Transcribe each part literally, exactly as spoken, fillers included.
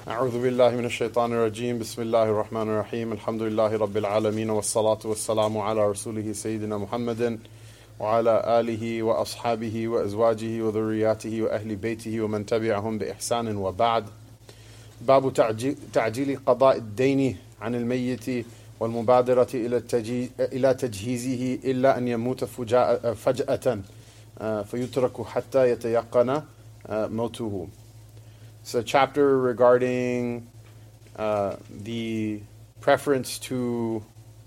أعوذ بالله من الشيطان الرجيم بسم الله الرحمن الرحيم الحمد لله رب العالمين والصلاة والسلام على رسوله سيدنا محمد وعلى آله وأصحابه وأزواجه وذرياته وأهل بيته ومن تبعهم بإحسان وبعد. باب تعجيل قضاء الدين عن الميت والمبادرة إلى تجهيزه إلا أن يموت فجأة فيترك حتى يتيقن موته. It's a chapter regarding uh, the preference to,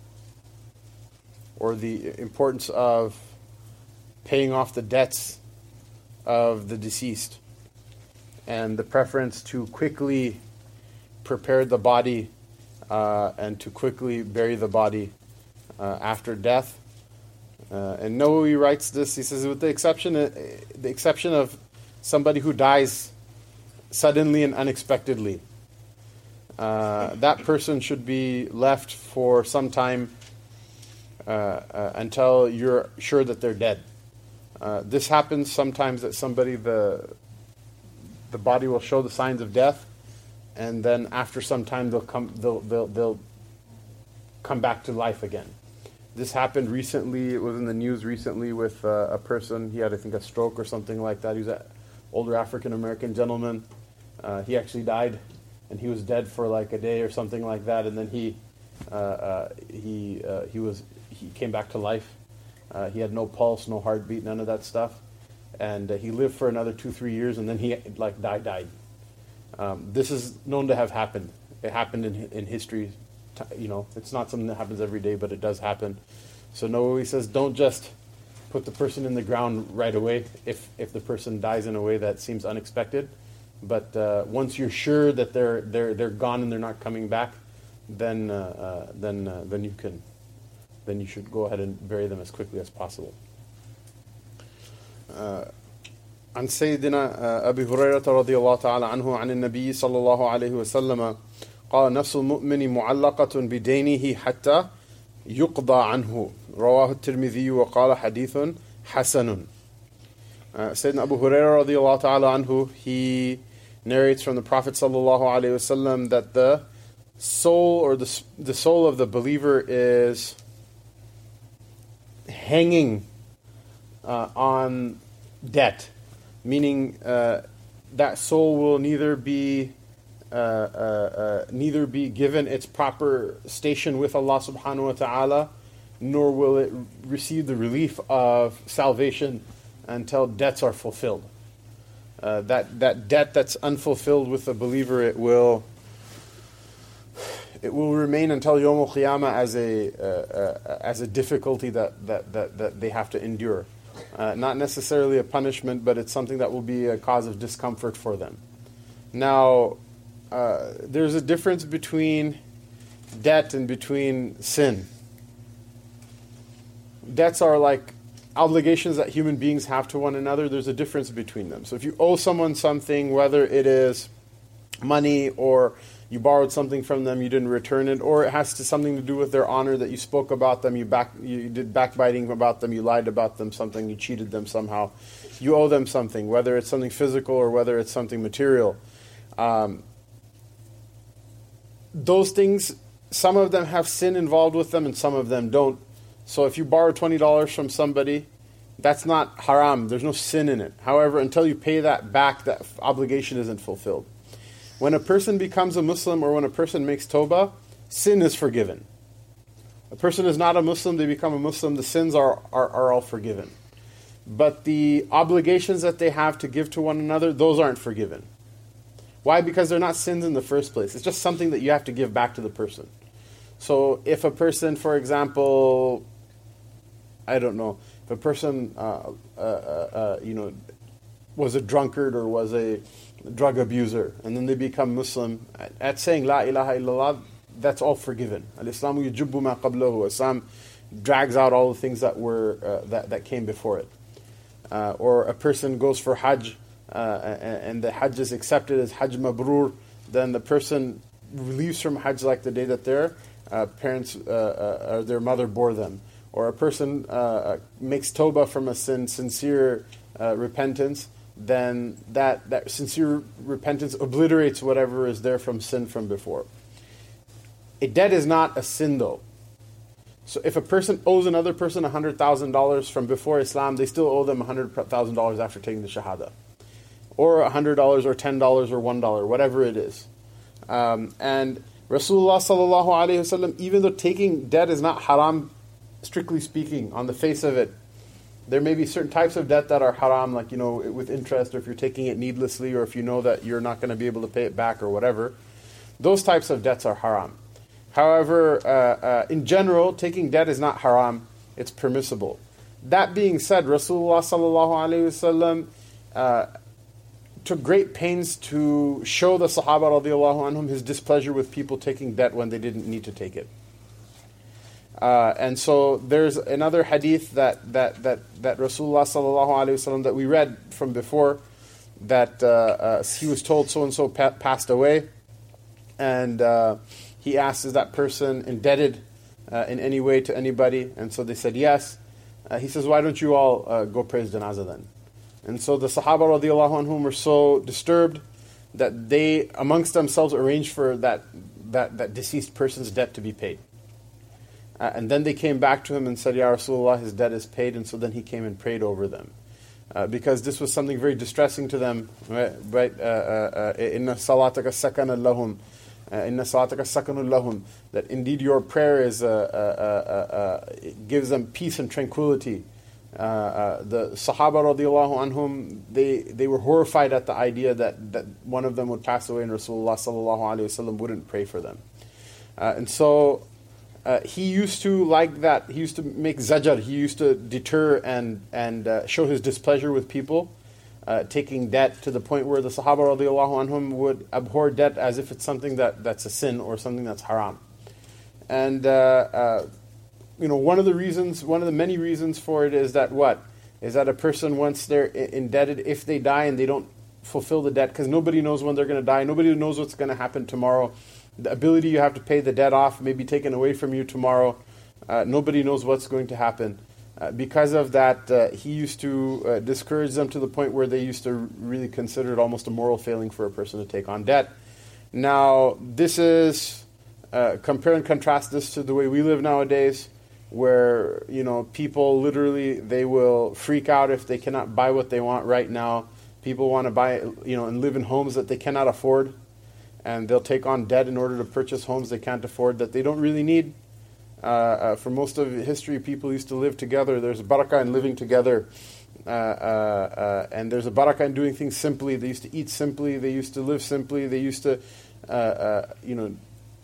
or the importance of paying off the debts of the deceased, and the preference to quickly prepare the body uh, and to quickly bury the body uh, after death. Uh, and Nawawi writes this. He says, with the exception, uh, the exception of somebody who dies suddenly and unexpectedly, uh, that person should be left for some time uh, uh, until you're sure that they're dead. Uh, this happens sometimes that somebody, the the body will show the signs of death, and then after some time they'll come they'll they'll, they'll come back to life again. This happened recently. It was in the news recently with uh, a person. He had, I think, a stroke or something like that. He was an older African American gentleman. Uh, he actually died, and he was dead for like a day or something like that. And then he uh, uh, he uh, he was he came back to life. Uh, he had no pulse, no heartbeat, none of that stuff, and uh, he lived for another two three years, and then he like died died. Um, this is known to have happened. It happened in in history. You know, it's not something that happens every day, but it does happen. So Nawawi says, don't just put the person in the ground right away if if the person dies in a way that seems unexpected. But uh, once you're sure that they're they're they're gone and they're not coming back, then uh, uh, then uh, then you can then you should go ahead and bury them as quickly as possible. Uh, عن سيدنا أبي هريرة رضي الله تعالى عنه عن النبي صلى الله عليه وسلم قال نفس المؤمن معلقة بدينه حتى يقضى عنه رواه الترمذي وقال حديث حسن. Uh, Sayyidina Abu Hurairah radiallahu ta'ala anhu, he narrates from the Prophet sallallahu alaihi wasallam that the soul or the the soul of the believer is hanging uh, on debt, meaning uh, that soul will neither be uh, uh, uh, neither be given its proper station with Allah subhanahu wa ta'ala, nor will it receive the relief of salvation until debts are fulfilled. Uh, that that debt that's unfulfilled with the believer, it will it will remain until Yawm al-Qiyamah as a uh, uh, as a difficulty that, that, that, that they have to endure. Uh, not necessarily a punishment, but it's something that will be a cause of discomfort for them. Now, uh, there's a difference between debt and between sin. Debts are like obligations that human beings have to one another. There's a difference between them. So if you owe someone something, whether it is money or you borrowed something from them, you didn't return it, or it has to something to do with their honor, that you spoke about them, you back you did backbiting about them, you lied about them, something, you cheated them somehow, you owe them something, whether it's something physical or whether it's something material. Um, those things, some of them have sin involved with them and some of them don't. So if you borrow twenty dollars from somebody, that's not haram. There's no sin in it. However, until you pay that back, that obligation isn't fulfilled. When a person becomes a Muslim or when a person makes tawbah, sin is forgiven. A person is not a Muslim, they become a Muslim, the sins are, are, are all forgiven. But the obligations that they have to give to one another, those aren't forgiven. Why? Because they're not sins in the first place. It's just something that you have to give back to the person. So if a person, for example, I don't know, if a person, uh, uh, uh, you know, was a drunkard or was a drug abuser, and then they become Muslim, at, at saying La ilaha illallah, that's all forgiven. Al-Islamu yujubbu ma qablahu. Islam drags out all the things that were uh, that that came before it. Uh, or a person goes for Hajj, uh, and, and the Hajj is accepted as Hajj Mabrur, then the person leaves from Hajj like the day that their uh, parents uh, uh, or their mother bore them. Or a person uh, makes tawbah from a sin, sincere uh, repentance, then that, that sincere repentance obliterates whatever is there from sin from before. A debt is not a sin though. So if a person owes another person one hundred thousand dollars from before Islam, they still owe them one hundred thousand dollars after taking the Shahada. Or one hundred dollars or ten dollars or one dollar, whatever it is. Um, and Rasulullah sallallahu alayhi wasallam, even though taking debt is not haram, strictly speaking, on the face of it, there may be certain types of debt that are haram, like, you know, with interest, or if you're taking it needlessly, or if you know that you're not going to be able to pay it back or whatever. Those types of debts are haram. However, uh, uh, in general, taking debt is not haram, it's permissible. That being said, Rasulullah sallallahu alayhi wasallam uh, took great pains to show the Sahaba radiallahu anhum his displeasure with people taking debt when they didn't need to take it. Uh, and so there's another hadith that that that that Rasulullah sallallahu alaihi wasallam that we read from before, that uh, uh, he was told so and so pa- passed away, and uh, he asked, "Is that person indebted uh, in any way to anybody?" And so they said yes. Uh, he says, "Why don't you all uh, go praise janazah then?" And so the Sahaba radiallahu anhum were so disturbed that they amongst themselves arranged for that that that deceased person's debt to be paid. Uh, and then they came back to him and said, "Ya Rasulullah, his debt is paid." And so then he came and prayed over them. Uh, because this was something very distressing to them. Right? right? Inna salataka sakana lahum. Inna salataka sakanu lahum. That indeed your prayer is uh, uh, uh, uh, it gives them peace and tranquility. Uh, uh, the Sahaba radiallahu anhum, they, they were horrified at the idea that, that one of them would pass away and Rasulullah sallallahu alaihi wasallam wouldn't pray for them. Uh, and so Uh, he used to like that. He used to make zajar. He used to deter and and uh, show his displeasure with people uh, taking debt, to the point where the Sahaba radiallahu anhum would abhor debt as if it's something that, that's a sin or something that's haram. And uh, uh, you know, one of the reasons, one of the many reasons for it is that what is that a person, once they're indebted, if they die and they don't fulfill the debt, because nobody knows when they're going to die, nobody knows what's going to happen tomorrow. The ability you have to pay the debt off may be taken away from you tomorrow. Uh, nobody knows what's going to happen. Uh, because of that, uh, he used to uh, discourage them to the point where they used to really consider it almost a moral failing for a person to take on debt. Now, this is, uh, compare and contrast this to the way we live nowadays, where, you know, people literally, they will freak out if they cannot buy what they want right now. People want to buy, you know, and live in homes that they cannot afford. And they'll take on debt in order to purchase homes they can't afford, that they don't really need. Uh, uh, for most of history, people used to live together. There's a barakah in living together. Uh, uh, uh, and there's a barakah in doing things simply. They used to eat simply. They used to live simply. They used to, uh, uh, you know,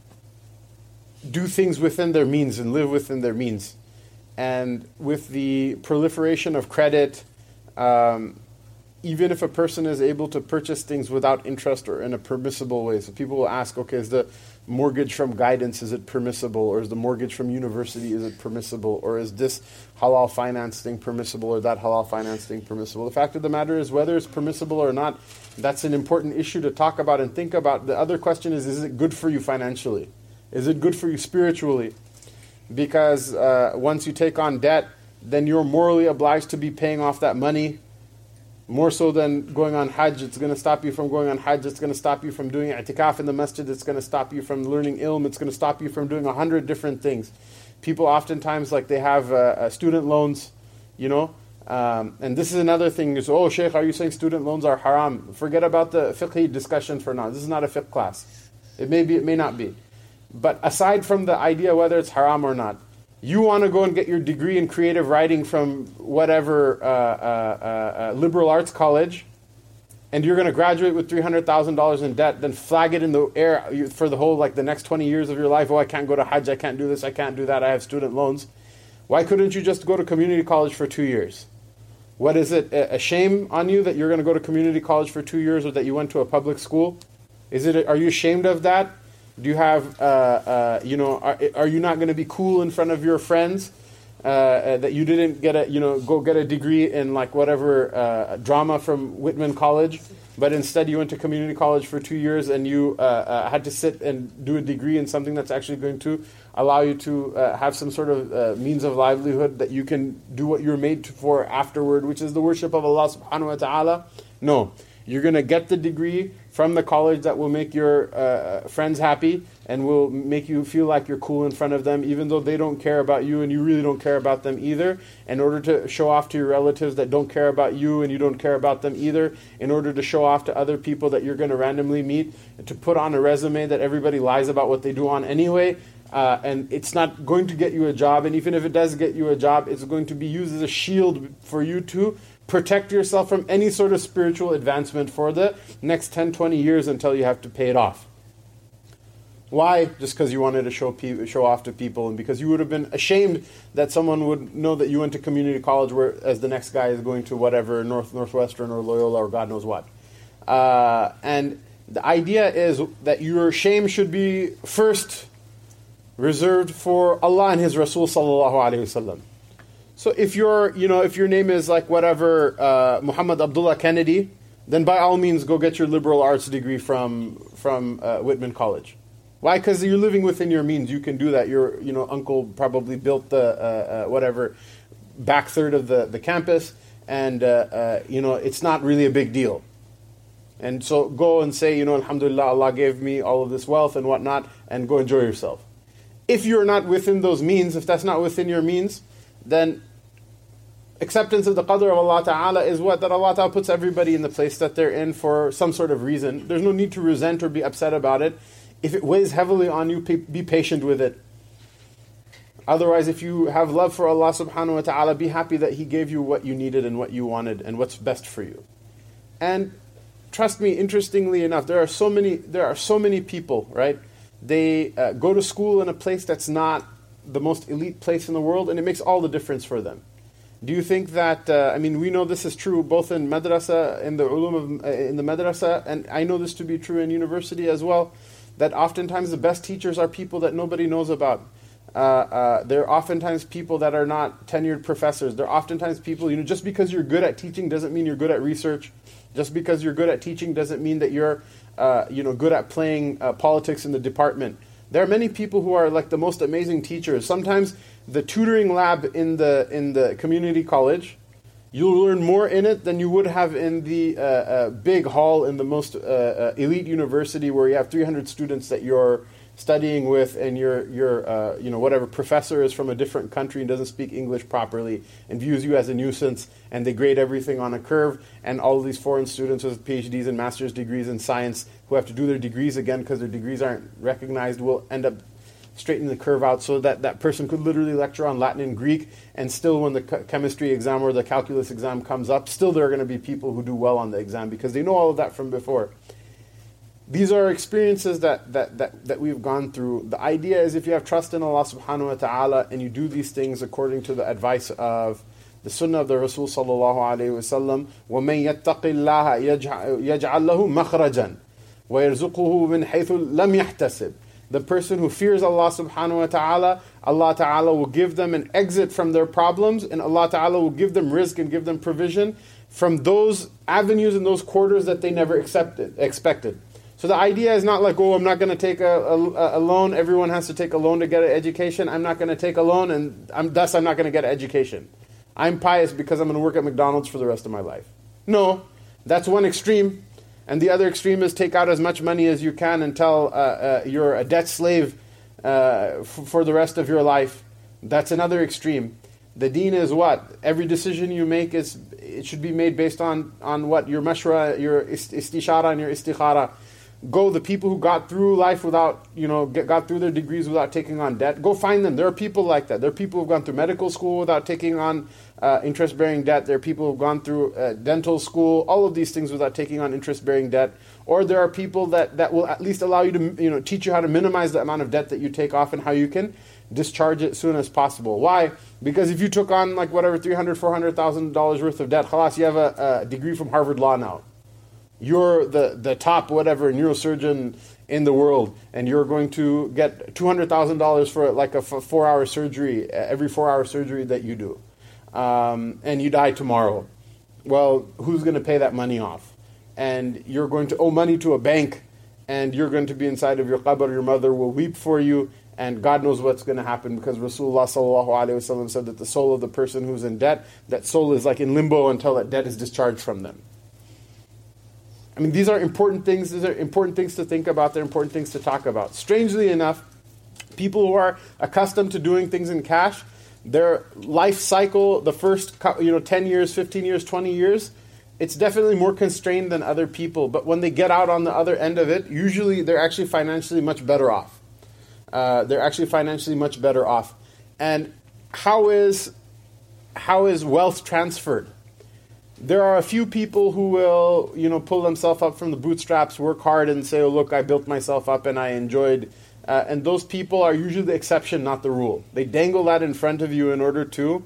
do things within their means and live within their means. And with the proliferation of credit, um, even if a person is able to purchase things without interest or in a permissible way. So people will ask, okay, is the mortgage from Guidance, is it permissible? Or is the mortgage from university, is it permissible? Or is this halal finance thing permissible, or that halal finance thing permissible? The fact of the matter is, whether it's permissible or not, that's an important issue to talk about and think about. The other question is, is it good for you financially? Is it good for you spiritually? Because uh, once you take on debt, then you're morally obliged to be paying off that money. More so than going on Hajj, it's going to stop you from going on Hajj, it's going to stop you from doing i'tikaf in the masjid, it's going to stop you from learning ilm, it's going to stop you from doing a hundred different things. People oftentimes, like, they have uh, uh, student loans, you know, um, and this is another thing, is, oh, Shaykh, are you saying student loans are haram? Forget about the fiqh discussion for now. This is not a fiqh class. It may be, it may not be. But aside from the idea whether it's haram or not, you want to go and get your degree in creative writing from whatever uh, uh, uh, liberal arts college, and you're going to graduate with three hundred thousand dollars in debt, then flag it in the air for the whole, like, the next twenty years of your life. Oh, I can't go to Hajj, I can't do this, I can't do that, I have student loans. Why couldn't you just go to community college for two years? What is it, a shame on you that you're going to go to community college for two years or that you went to a public school? Is it? Are you ashamed of that? Do you have, uh, uh, you know, are, are you not going to be cool in front of your friends uh, uh, that you didn't get a, you know, go get a degree in, like, whatever uh, drama from Whitman College, but instead you went to community college for two years and you uh, uh, had to sit and do a degree in something that's actually going to allow you to uh, have some sort of uh, means of livelihood that you can do what you're made for afterward, which is the worship of Allah subhanahu wa ta'ala No. You're going to get the degree from the college that will make your uh, friends happy and will make you feel like you're cool in front of them, even though they don't care about you and you really don't care about them either, in order to show off to your relatives that don't care about you and you don't care about them either, in order to show off to other people that you're going to randomly meet, to put on a resume that everybody lies about what they do on anyway. Uh, and it's not going to get you a job, and even if it does get you a job, it's going to be used as a shield for you to protect yourself from any sort of spiritual advancement for the next ten, twenty years until you have to pay it off. Why? Just because you wanted to show pe- show off to people, and because you would have been ashamed that someone would know that you went to community college, whereas the next guy is going to whatever, North Northwestern or Loyola or God knows what. Uh, and the idea is that your shame should be first reserved for Allah and His Rasul sallallahu alaihi wasallam. So if your, you know, if your name is like whatever, uh, Muhammad Abdullah Kennedy, then by all means go get your liberal arts degree from from uh, Whitman College. Why? Because you're living within your means. You can do that. Your, you know, uncle probably built the uh, uh, whatever back third of the the campus, and uh, uh, you know, it's not really a big deal. And so go and say, you know, Alhamdulillah, Allah gave me all of this wealth and whatnot, and go enjoy yourself. If you're not within those means, if that's not within your means, then acceptance of the qadr of Allah Ta'ala is what? That Allah Ta'ala puts everybody in the place that they're in for some sort of reason. There's no need to resent or be upset about it. If it weighs heavily on you, be patient with it. Otherwise, if you have love for Allah Subhanahu Wa Ta'ala, be happy that He gave you what you needed and what you wanted and what's best for you. And trust me, interestingly enough, there are so many, there are so many people, right? They uh, go to school in a place that's not the most elite place in the world, and it makes all the difference for them. Do you think that, uh, I mean, we know this is true both in madrasa, in the ulum of, uh, in the madrasa, and I know this to be true in university as well, that oftentimes the best teachers are people that nobody knows about. Uh, uh, they're oftentimes people that are not tenured professors. They're oftentimes people, you know, just because you're good at teaching doesn't mean you're good at research. Just because you're good at teaching doesn't mean that you're, uh, you know, good at playing uh, politics in the department. There are many people who are like the most amazing teachers. Sometimes the tutoring lab in the in the community college, you'll learn more in it than you would have in the uh, uh, big hall in the most uh, uh, elite university where you have three hundred students that you're studying with, and your your uh, you know, whatever professor is from a different country and doesn't speak English properly and views you as a nuisance, and they grade everything on a curve, and all of these foreign students with PhDs and master's degrees in science who have to do their degrees again because their degrees aren't recognized will end up straightening the curve out so that that person could literally lecture on Latin and Greek, and still when the chemistry exam or the calculus exam comes up, still there are going to be people who do well on the exam because they know all of that from before. These are experiences that, that, that, that we've gone through. The idea is if you have trust in Allah subhanahu wa ta'ala and you do these things according to the advice of the sunnah of the Rasul sallallahu alayhi wa sallam, وَمَنْ يَتَّقِ اللَّهَ يَجْعَلْ لَهُ مَخْرَجًا وَيَرْزُقُهُ مِنْ حَيْثُ لَمْ يَحْتَسِبْ. The person who fears Allah subhanahu wa ta'ala, Allah ta'ala will give them an exit from their problems, and Allah ta'ala will give them rizq and give them provision from those avenues and those quarters that they never accepted, expected. So the idea is not like, oh, I'm not going to take a, a, a loan. Everyone has to take a loan to get an education. I'm not going to take a loan, and I'm, thus I'm not going to get an education. I'm pious because I'm going to work at McDonald's for the rest of my life. No, that's one extreme. And the other extreme is take out as much money as you can until uh, uh, you're a debt slave uh, f- for the rest of your life. That's another extreme. The deen is what? Every decision you make, is it should be made based on, on what? Your mashra, your istishara and your istikhara. Go, the people who got through life without, you know, get, got through their degrees without taking on debt, go find them. There are people like that. There are people who've gone through medical school without taking on uh, interest-bearing debt. There are people who've gone through uh, dental school, all of these things without taking on interest-bearing debt. Or there are people that, that will at least allow you to, you know, teach you how to minimize the amount of debt that you take off and how you can discharge it as soon as possible. Why? Because if you took on like whatever three hundred thousand dollars, four hundred thousand dollars worth of debt, khalas, you have a, a degree from Harvard Law now. You're the, the top whatever neurosurgeon in the world, and you're going to get two hundred thousand dollars for like a f- four-hour surgery, every four-hour surgery that you do. Um, and you die tomorrow. Well, who's going to pay that money off? And you're going to owe money to a bank, and you're going to be inside of your qabr, your mother will weep for you, and God knows what's going to happen, because Rasulullah sallallahu alaihi wasallam said that the soul of the person who's in debt, that soul is like in limbo until that debt is discharged from them. I mean, these are important things. These are important things to think about. They're important things to talk about. Strangely enough, people who are accustomed to doing things in cash, their life cycle, the first you know ten years, fifteen years, twenty years, it's definitely more constrained than other people. But when they get out on the other end of it, usually they're actually financially much better off. Uh, they're actually financially much better off. And how is how is wealth transferred? There are a few people who will, you know, pull themselves up from the bootstraps, work hard, and say, "Oh, look, I built myself up and I enjoyed." Uh, and those people are usually the exception, not the rule. They dangle that in front of you in order to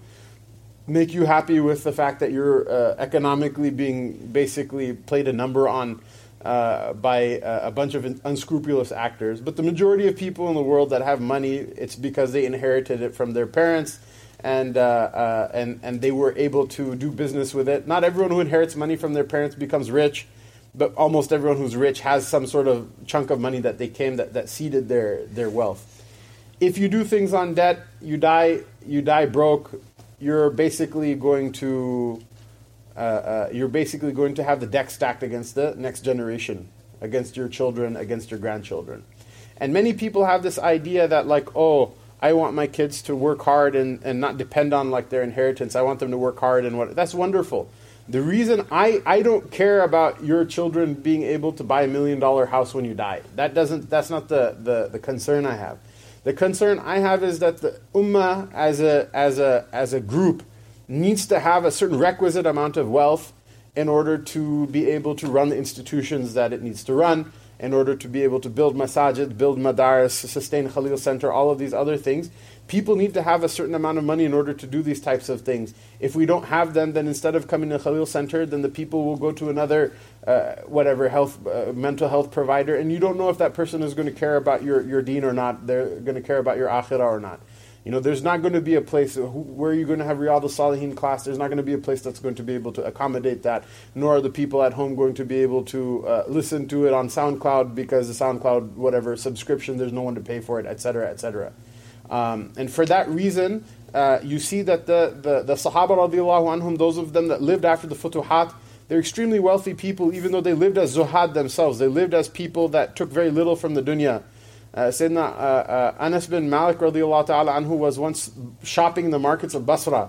make you happy with the fact that you're uh, economically being basically played a number on uh, by uh, a bunch of unscrupulous actors. But the majority of people in the world that have money, it's because they inherited it from their parents. And, uh, uh, and and they were able to do business with it. Not everyone who inherits money from their parents becomes rich, but almost everyone who's rich has some sort of chunk of money that they came that, that seeded their, their wealth. If you do things on debt, you die you die broke. You're basically going to uh, uh, you're basically going to have the deck stacked against the next generation, against your children, against your grandchildren. And many people have this idea that like, oh, I want my kids to work hard and, and not depend on like their inheritance. I want them to work hard and what. That's wonderful. The reason I, I don't care about your children being able to buy a million dollar house when you die. That doesn't that's not the, the, the concern I have. The concern I have is that the ummah as a as a as a group needs to have a certain requisite amount of wealth in order to be able to run the institutions that it needs to run, in order to be able to build masajid, build madaris, sustain Khalil Center, all of these other things. People need to have a certain amount of money in order to do these types of things. If we don't have them, then instead of coming to Khalil Center, then the people will go to another, uh, whatever, health, uh, mental health provider, and you don't know if that person is going to care about your, your deen or not. They're going to care about your akhirah or not. You know, there's not going to be a place where you're going to have Riyadh al-Salihin class. There's not going to be a place that's going to be able to accommodate that, nor are the people at home going to be able to uh, listen to it on SoundCloud because the SoundCloud, whatever, subscription, there's no one to pay for it, et cetera, et cetera. Um, and for that reason, uh, you see that the, the, the Sahaba radiallahu anhum, those of them that lived after the Futuhat, they're extremely wealthy people, even though they lived as zuhad themselves. They lived as people that took very little from the dunya. Uh, Sayyidina uh, uh, Anas bin Malik radiallahu ta'ala anhu was once shopping in the markets of Basra,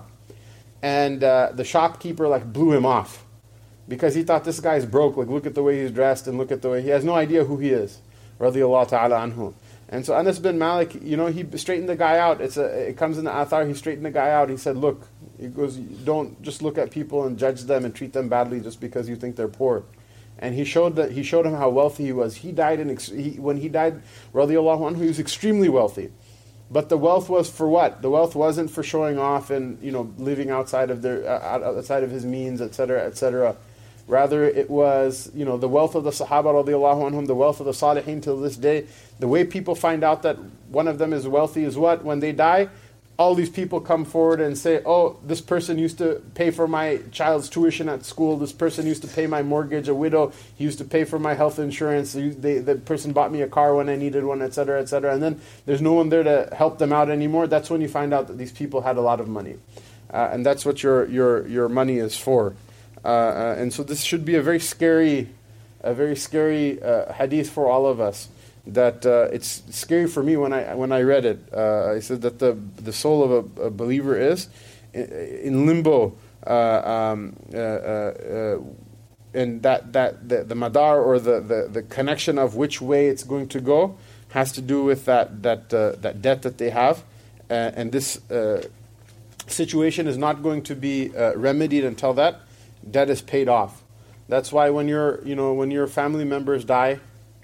and uh, the shopkeeper like blew him off because he thought this guy's broke. Like, look at the way he's dressed and look at the way he has no idea who he is, radiallahu ta'ala anhu. And so Anas bin Malik, you know, he straightened the guy out. It's a, it comes in the athar. He straightened the guy out. He said, look, he goes, don't just look at people and judge them and treat them badly just because you think they're poor. And he showed that he showed him how wealthy he was. He died in ex- he, when he died, radiallahu anhu, he was extremely wealthy. But the wealth was for what? The wealth wasn't for showing off and, you know, living outside of their uh, outside of his means, et cetera, et cetera. Rather, it was, you know, the wealth of the Sahaba radiallahu anhum, the wealth of the Salihin till this day. The way people find out that one of them is wealthy is what? When they die, all these people come forward and say, oh, this person used to pay for my child's tuition at school. This person used to pay my mortgage, a widow. He used to pay for my health insurance. They, the person bought me a car when I needed one, et cetera, et cetera. And then there's no one there to help them out anymore. That's when you find out that these people had a lot of money. Uh, and that's what your, your, your money is for. Uh, uh, and so this should be a very scary, a very scary uh, hadith for all of us. That uh, it's scary for me when I when I read it. Uh, I said that the the soul of a, a believer is in, in limbo, uh, um, uh, uh, and that that the, the madar or the, the, the connection of which way it's going to go has to do with that that uh, that debt that they have, uh, and this uh, situation is not going to be uh, remedied until that debt is paid off. That's why when your you know when your family members die,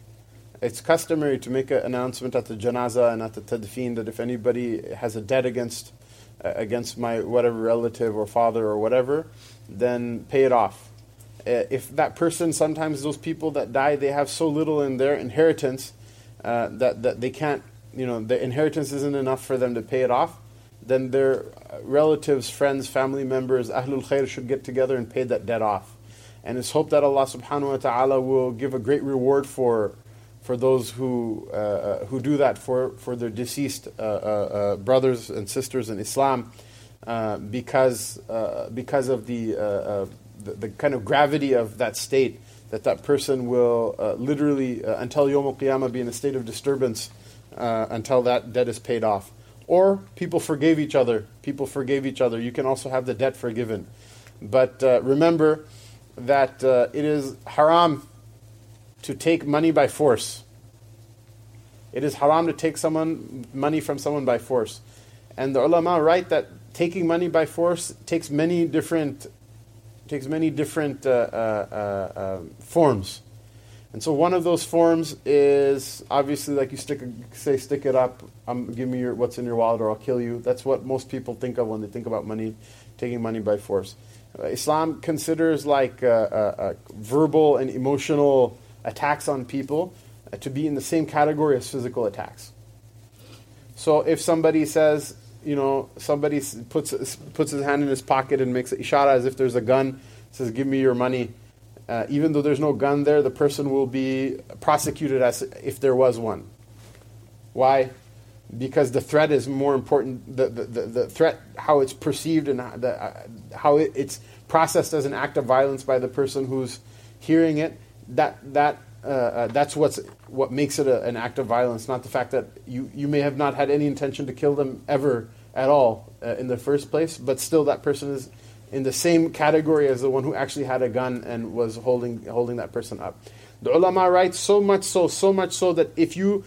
it's customary to make an announcement at the janazah and at the tadfeen that if anybody has a debt against uh, against my whatever relative or father or whatever, then pay it off. Uh, if that person, sometimes those people that die, they have so little in their inheritance uh, that, that they can't, you know, the inheritance isn't enough for them to pay it off, then their relatives, friends, family members, Ahlul Khair should get together and pay that debt off. And it's hoped that Allah subhanahu wa ta'ala will give a great reward for for those who uh, who do that for, for their deceased uh, uh, uh, brothers and sisters in Islam, uh, because uh, because of the, uh, uh, the the kind of gravity of that state. that that person will uh, literally, uh, until Yawm al-Qiyamah, be in a state of disturbance uh, until that debt is paid off. Or people forgave each other. People forgave each other. You can also have the debt forgiven. But uh, remember that uh, it is haram to take money by force. It is haram to take someone money from someone by force. And the ulama write that taking money by force takes many different takes many different uh, uh, uh, uh, forms. And so one of those forms is obviously like you stick say stick it up, um, give me your what's in your wallet or I'll kill you. That's what most people think of when they think about money, taking money by force. Uh, Islam considers like uh, uh, uh, verbal and emotional attacks on people uh, to be in the same category as physical attacks. So if somebody says, you know, somebody s- puts puts his hand in his pocket and makes an ishara as if there's a gun, says, give me your money. Uh, even though there's no gun there, the person will be prosecuted as if there was one. Why? Because the threat is more important. The the, the, the threat, how it's perceived and how, the, uh, how it, it's processed as an act of violence by the person who's hearing it. That that uh, uh, that's what's what makes it a, an act of violence, not the fact that you, you may have not had any intention to kill them ever at all uh, in the first place, but still that person is in the same category as the one who actually had a gun and was holding holding that person up. The ulama write so much so, so much so that if you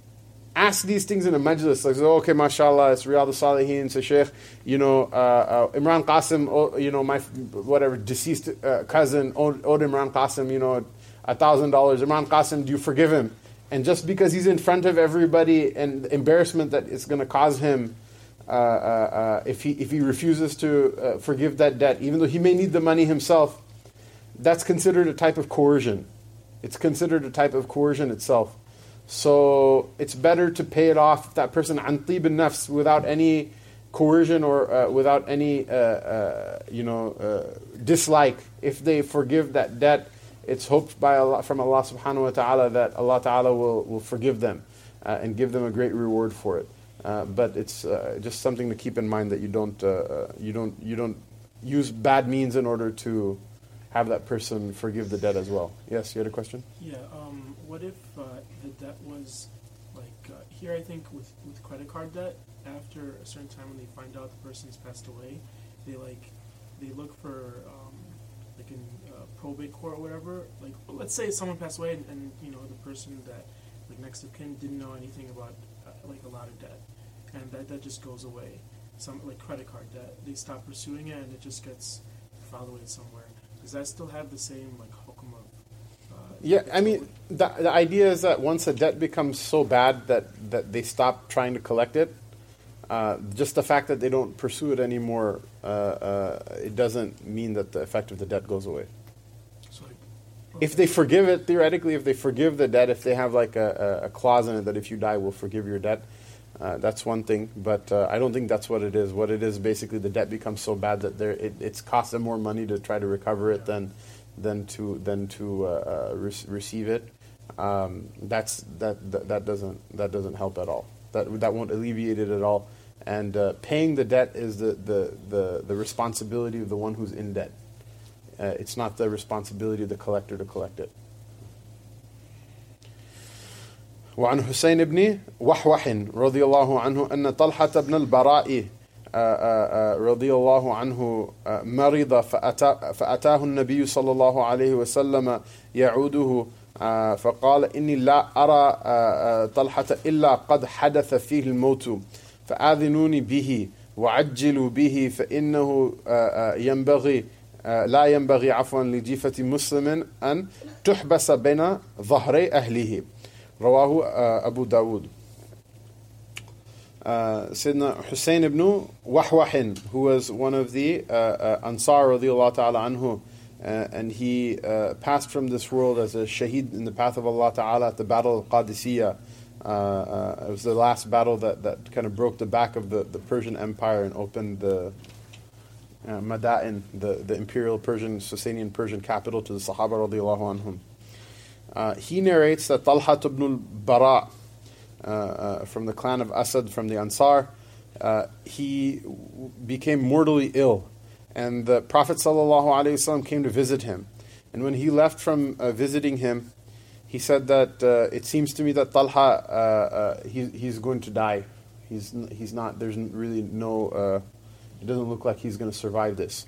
ask these things in a majlis, like, oh, okay, mashallah, it's Riyadh al-Salihin, so Sheikh, you know, uh, uh, Imran Qasim, oh, you know, my, whatever, deceased uh, cousin owed, owed Imran Qasim, you know, a thousand dollars. Imran Qasim, do you forgive him? And just because he's in front of everybody and the embarrassment that it's going to cause him uh, uh, uh, if he if he refuses to uh, forgive that debt, even though he may need the money himself, that's considered a type of coercion. It's considered a type of coercion itself. So it's better to pay it off that person an tib al-nafs without any coercion or uh, without any uh, uh, you know uh, dislike. If they forgive that debt, it's hoped by Allah, from Allah subhanahu wa ta'ala, that Allah ta'ala will, will forgive them uh, and give them a great reward for it. Uh, but it's uh, just something to keep in mind that you don't uh, you don't you don't use bad means in order to have that person forgive the debt as well. Yes, you had a question? Yeah. Um, what if uh, the debt was like uh, here? I think with, with credit card debt, after a certain time when they find out the person's passed away, they like they look for um, like in uh, probate court or whatever. Like let's say someone passed away and, and you know the person that like next of kin didn't know anything about uh, like a lot of debt, and that debt just goes away. Some like credit card debt, they stop pursuing it and it just gets filed away somewhere. Does that still have the same like hukum of? Uh, Yeah, I mean, the, the idea is that once a debt becomes so bad that, that they stop trying to collect it, uh, just the fact that they don't pursue it anymore, uh, uh, it doesn't mean that the effect of the debt goes away. So, like, If they forgive it, theoretically, if they forgive the debt, if they have like a, a, a clause in it that if you die, we'll forgive your debt, uh, that's one thing. But uh, I don't think that's what it is. What it is, basically, the debt becomes so bad that there it, it's cost them more money to try to recover it than than to than to uh, uh, re- receive it. Um, that's that, that that doesn't that doesn't help at all. That that won't alleviate it at all. And uh, paying the debt is the, the, the, the responsibility of the one who's in debt. Uh, it's not the responsibility of the collector to collect it. وعن حسين بن وحوح رضي الله عنه أن طلحة بن البراء رضي الله عنه مرض فأتى فأتاه النبي صلى الله عليه وسلم يعوده فقال إني لا أرى طلحة إلا قد حدث فيه الموت فآذنوني به وعجلوا به فإنه ينبغي لا ينبغي عفوا لجيفة مسلم أن تحبس بين ظهري أهله. رواه Abu Dawood. Uh, Sayyidina Hussein ibn Wahwahin, who was one of the uh, uh, Ansar radiallahu ta'ala anhu, uh, and he uh, passed from this world as a shaheed in the path of Allah ta'ala at the Battle of Qadisiyah. Uh, uh, it was the last battle that, that kind of broke the back of the, the Persian Empire and opened the uh, Madain, the, the imperial Persian, Sasanian Persian capital, to the Sahaba radiallahu anhum. Uh, he narrates that Talha ibn al-Bara, uh, uh, from the clan of Asad, from the Ansar, uh, he w- became mortally ill. And the Prophet ﷺ came to visit him. And when he left from uh, visiting him, he said that uh, it seems to me that Talha, uh, uh, he, he's going to die. He's he's not. There's really no. Uh, it doesn't look like he's going to survive this.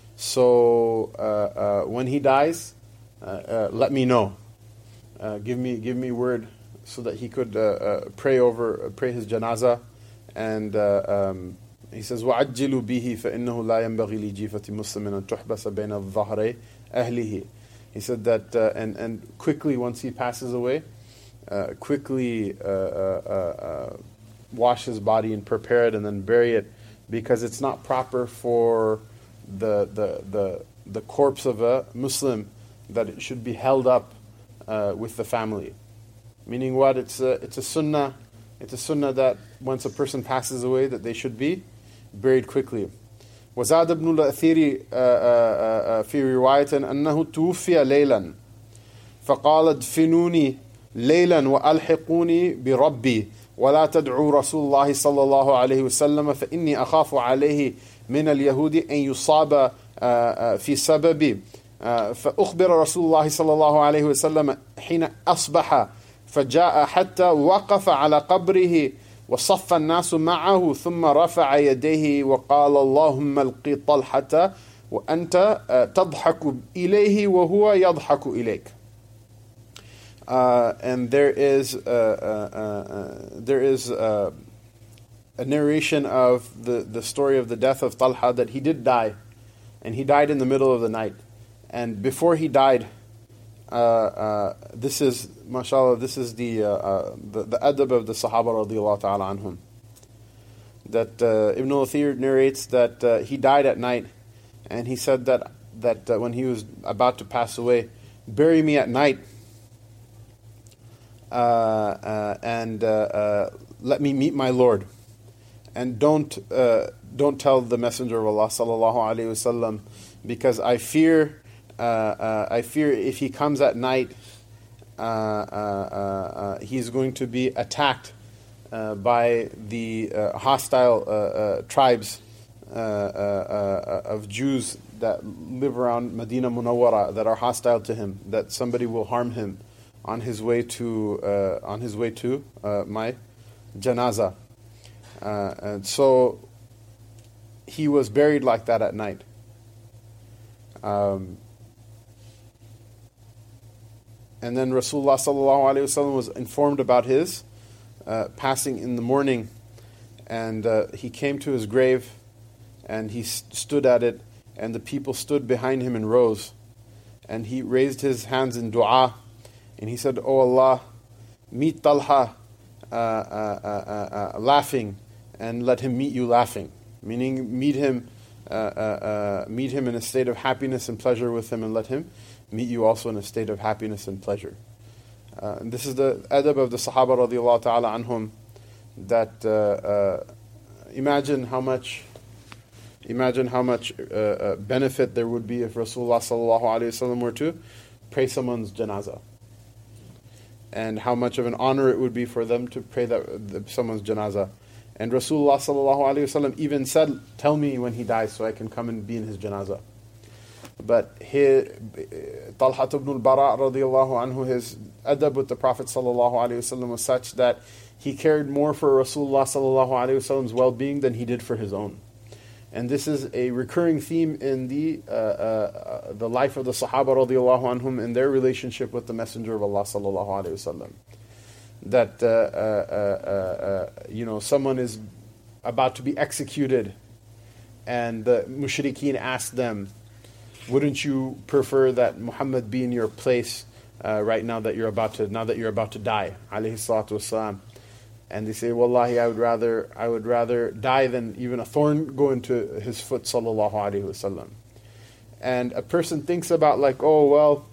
So uh, uh, when he dies, uh, uh, let me know. Uh, give me give me word so that he could uh, uh, pray over uh, pray his janazah, and uh, um, he says وَعَجِّلُوا بِهِ فَإِنَّهُ لَا يَنْبَغِي لِجِيفَةِ مُسْلِمٍ أَن تُحْبَسَ بَيْنَ الظَّهْرَيْ أَهْلِهِ. He said that uh, and and quickly once he passes away, uh, quickly uh, uh, uh, wash his body and prepare it and then bury it, because it's not proper for the the the the corpse of a Muslim that it should be held up uh, with the family. Meaning what? It's a it's a sunnah. It's a sunnah that once a person passes away, that they should be buried quickly. وزاد ابن الأثير في رواية أنه توفي ليلا فقال ادفنوني ليلا وألحقوني بربي ولا تدعوا رسول الله صلى الله عليه وسلم فإني أخاف عليه من اليهود أن يصاب في سببي. فأخبر رسول الله صلى الله عليه وسلم حين أصبح فجاء حتى وقف على قبره وصف الناس معه ثم رفع يديه وقال اللهم القي طلحة وأنت تضحك إليه وهو يضحك إليك. Uh, and there is uh, uh, uh, there is uh, a narration of the, the story of the death of Talha, that he did die, and he died in the middle of the night. And before he died, uh, uh, this is, mashallah, this is the uh, uh, the, the adab of the Sahaba radiallahu ta'ala anhum. That uh, Ibn al-Athir narrates that uh, he died at night, and he said that that uh, when he was about to pass away, bury me at night. Uh, uh, and uh, uh, let me meet my Lord, and don't uh, don't tell the Messenger of Allah sallallahu alaihi wasallam, because I fear uh, uh, I fear if he comes at night, uh, uh, uh, he's going to be attacked uh, by the uh, hostile uh, uh, tribes uh, uh, uh, of Jews that live around Medina Munawwara, that are hostile to him, that somebody will harm him on his way to uh, on his way to uh, my janazah. Uh, and so he was buried like that at night. Um, and then Rasulullah sallallahu alaihi wasallam was informed about his uh, passing in the morning, and uh, he came to his grave, and he st- stood at it, and the people stood behind him in rows, and he raised his hands in dua. And he said, "Oh Allah, meet Talha uh, uh, uh, uh, laughing, and let him meet you laughing." Meaning, meet him, uh, uh, uh, meet him in a state of happiness and pleasure with him, and let him meet you also in a state of happiness and pleasure. Uh, and this is the adab of the Sahaba radiallahu ta'ala anhum. That uh, uh, imagine how much, imagine how much uh, uh, benefit there would be if Rasulullah sallallahu alaihi wasallam were to pray someone's janazah. And how much of an honor it would be for them to pray that, that someone's janazah. And Rasulullah sallallahu alaihi wasallam even said, "Tell me when he dies so I can come and be in his janazah." But he, Talha ibn al-Bara radiallahu anhu, his adab with the Prophet sallallahu alaihi wasallam was such that he cared more for Rasulullah sallallahu alaihi wasallam's well-being than he did for his own. And this is a recurring theme in the uh, uh, the life of the Sahaba radiallahu anhum and their relationship with the Messenger of Allah sallallahu alaihi wasallam. That uh, uh, uh, uh, you know, someone is about to be executed, and the mushrikeen ask them, "Wouldn't you prefer that Muhammad be in your place uh, right now that you're about to now that you're about to die?" Alayhi salatu wassalam. And they say, "Wallahi, I would rather I would rather die than even a thorn go into his foot." Sallallahu alaihi wasallam. And a person thinks about like, oh well,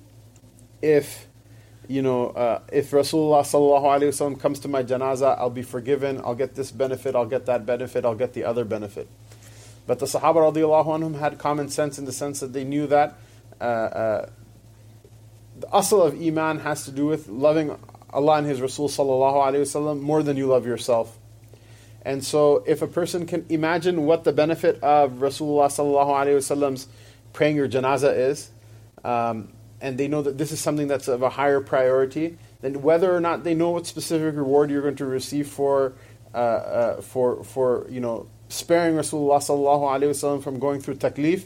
if you know, uh, if Rasulullah sallallahu alaihi wasallam comes to my janazah, I'll be forgiven. I'll get this benefit. I'll get that benefit. I'll get the other benefit. But the Sahaba radiallahu anhum had common sense in the sense that they knew that uh, uh, the asl of iman has to do with loving Allah and His Rasul sallallahu alaihi wasallam more than you love yourself. And so if a person can imagine what the benefit of Rasulullah sallallahu alaihi wasallam's praying your janazah is, um, and they know that this is something that's of a higher priority, then whether or not they know what specific reward you're going to receive for uh, uh, for for you know sparing Rasulullah sallallahu alaihi wasallam from going through taklif,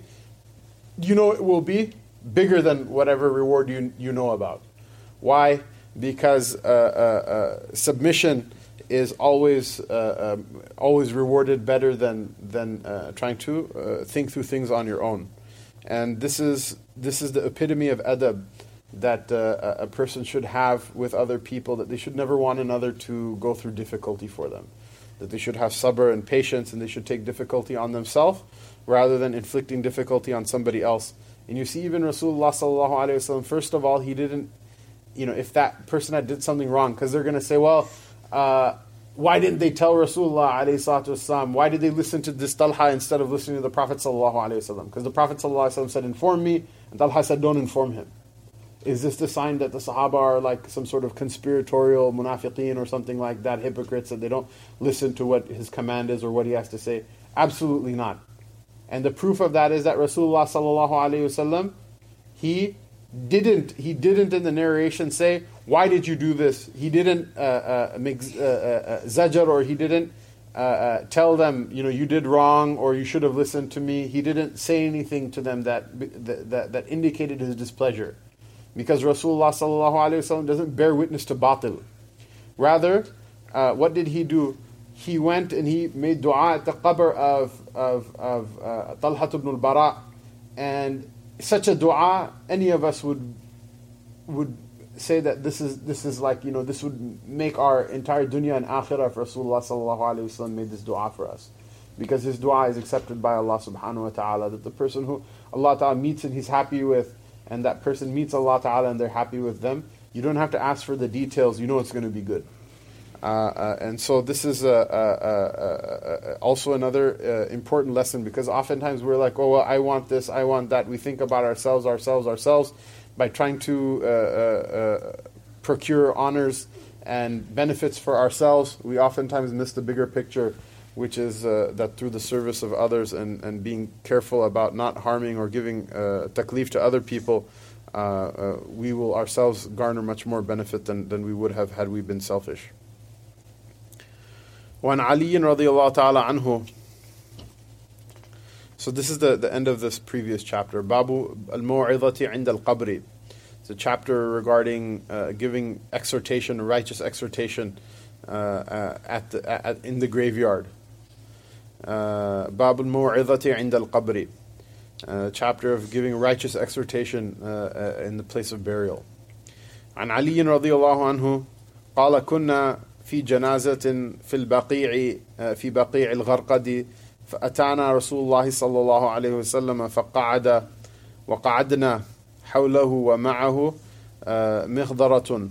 you know it will be bigger than whatever reward you you know about. Why? Because uh, uh, uh, submission is always uh, um, always rewarded better than than uh, trying to uh, think through things on your own. And this is this is the epitome of adab that uh, a person should have with other people, that they should never want another to go through difficulty for them, that they should have sabr and patience, and they should take difficulty on themselves rather than inflicting difficulty on somebody else. And you see, even Rasulullah sallallahu alaihi wasallam, first of all, he didn't, you know, if that person had did something wrong, because they're going to say, well, uh, why didn't they tell Rasulullah alayhi salatu wasalam? Why did they listen to this Talha instead of listening to the Prophet sallallahu alaihi wasallam? Because the Prophet sallallahu alaihi wasallam said, inform me, and Talha said, don't inform him. Is this the sign that the Sahaba are like some sort of conspiratorial munafiqeen or something like that, hypocrites, that they don't listen to what his command is or what he has to say? Absolutely not. And the proof of that is that Rasulullah sallallahu alaihi wasallam, he didn't, he didn't in the narration say, why did you do this? He didn't uh, uh, make uh, uh, zajar, or he didn't uh, uh, tell them, you know, you did wrong, or you should have listened to me. He didn't say anything to them that that, that indicated his displeasure. Because Rasulullah sallallahu alaihi wasallam doesn't bear witness to batil. Rather, uh, what did he do? He went and he made dua at the qabr of of of uh, Talha ibn al-Bara, and such a dua, any of us would would say that this is this is like, you know, this would make our entire dunya and akhirah if Rasulullah sallallahu alaihi wasallam made this dua for us, because his dua is accepted by Allah subhanahu wa taala. That the person who Allah ta'ala meets and he's happy with, and that person meets Allah Ta'ala and they're happy with them, you don't have to ask for the details, you know it's going to be good. Uh, uh, and so this is uh, uh, uh, uh, also another uh, important lesson, because oftentimes we're like, oh, well, I want this, I want that. We think about ourselves, ourselves, ourselves, by trying to uh, uh, uh, procure honors and benefits for ourselves. We oftentimes miss the bigger picture, which is uh, that through the service of others and, and being careful about not harming or giving uh, taklif to other people, uh, uh, we will ourselves garner much more benefit than, than we would have had we been selfish. وعن علي رضي الله تعالى عنه. So this is the, the end of this previous chapter. Babu al-Maw'idhati 'inda al-Qabri. It's a chapter regarding uh, giving exhortation, righteous exhortation uh, uh, at, the, at in the graveyard. Babu al-Maw'idhati 'inda al-Qabri. Chapter of giving righteous exhortation uh, uh, in the place of burial. عن علي رضي الله عنه قال كنا في جنازة في البقيع في بقيع الغرقد فأتانا رسول الله صلى الله عليه وسلم فقعد وقعدنا حوله ومعه مخضرة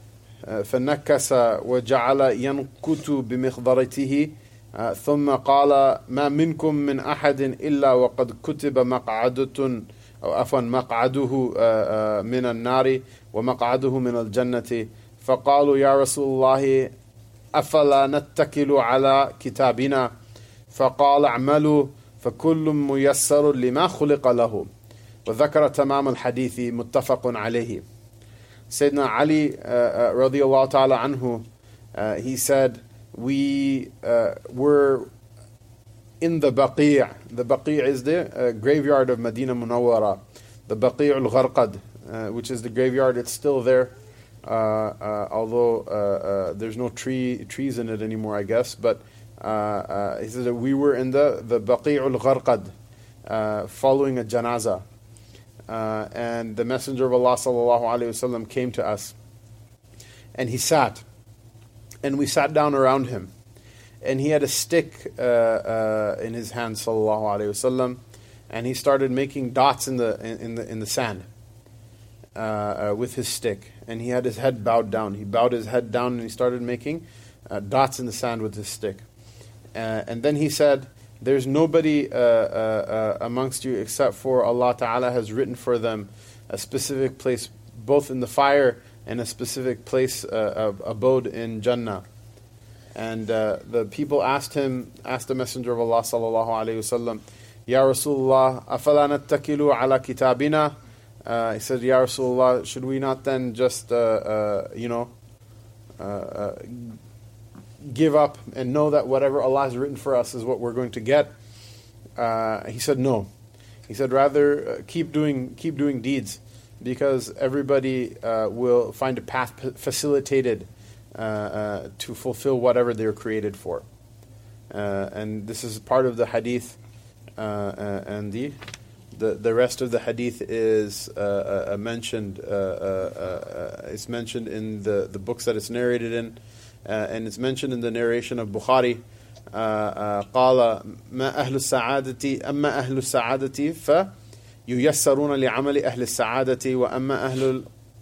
فنكس وجعل ينكت بمخضرته ثم قال ما منكم من أحد إلا وقد كتب مقعدة أو عفوا مقعده من النار ومقعده من الجنة فقالوا يا رسول الله أفلا نتكل على كتابنا فقال اعملوا فكل ميسر لما خلق له وذكر تمام الحديث متفق عليه. Sayyidina Ali uh, uh, radiallahu ta'ala anhu, uh, he said, we uh, were in the Baqi'. The Baqi' is the uh, graveyard of Medina Munawwara, the Baqi' al-Gharqad, uh, which is the graveyard. It's still there. Uh, uh, although uh, uh, there's no tree trees in it anymore, I guess. But uh, uh, he said that we were in the the Baqi' al-Gharqad, uh, following a janaza, uh, and the Messenger of Allah sallallahu alaihi wasallam came to us, and he sat, and we sat down around him, and he had a stick uh, uh, in his hand sallallahu alaihi wasallam, and he started making dots in the in, in the in the sand. Uh, uh, with his stick, and he had his head bowed down. He bowed his head down and he started making uh, dots in the sand with his stick. Uh, and then he said, there's nobody uh, uh, uh, amongst you except for Allah Ta'ala has written for them a specific place, both in the fire and a specific place uh, of abode in Jannah. And uh, the people asked him, asked the Messenger of Allah Sallallahu Alaihi Wasallam, Ya Rasulullah, afala nattakilu ala kitabina? Uh, he said, Ya Rasulullah, should we not then just, uh, uh, you know, uh, uh, give up and know that whatever Allah has written for us is what we're going to get? Uh, he said, no. He said, rather uh, keep doing keep doing deeds, because everybody uh, will find a path p- facilitated uh, uh, to fulfill whatever they're created for. Uh, and this is part of the hadith, uh, uh, and the, the the rest of the hadith is uh, uh, mentioned. Uh, uh, uh, it's mentioned in the, the books that it's narrated in, uh, and it's mentioned in the narration of Bukhari. قال ما أهل السعادة أما أهل السعادة فييسرون لعمل أهل السعادة وأما أهل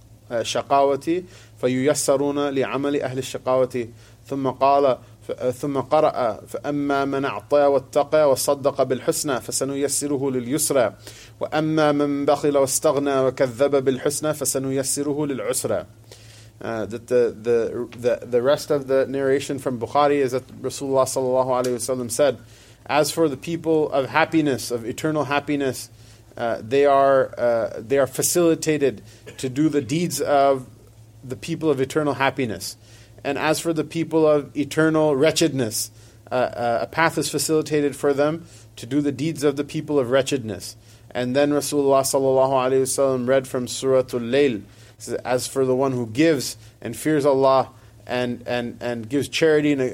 الشقاوة فييسرون لعمل أهل الشقاوة ثم قال ثم قرأ فأما من أعطى واتقى وصدق بالحسنى فسنيسره لليسرى وأما من بخل واستغنى وكذب بالحسنى فسنيسره للعسرى. Uh, that the, the the the rest of the narration from Bukhari is that Rasulullah sallallahu alaihi wasallam said, as for the people of happiness, of eternal happiness, uh, they are uh, they are facilitated to do the deeds of the people of eternal happiness, and as for the people of eternal wretchedness, uh, uh, a path is facilitated for them to do the deeds of the people of wretchedness. And then Rasulullah sallallahu alaihi wasallam read from Surah Al-Layl. As for the one who gives and fears Allah and and, and gives charity, and, uh, uh,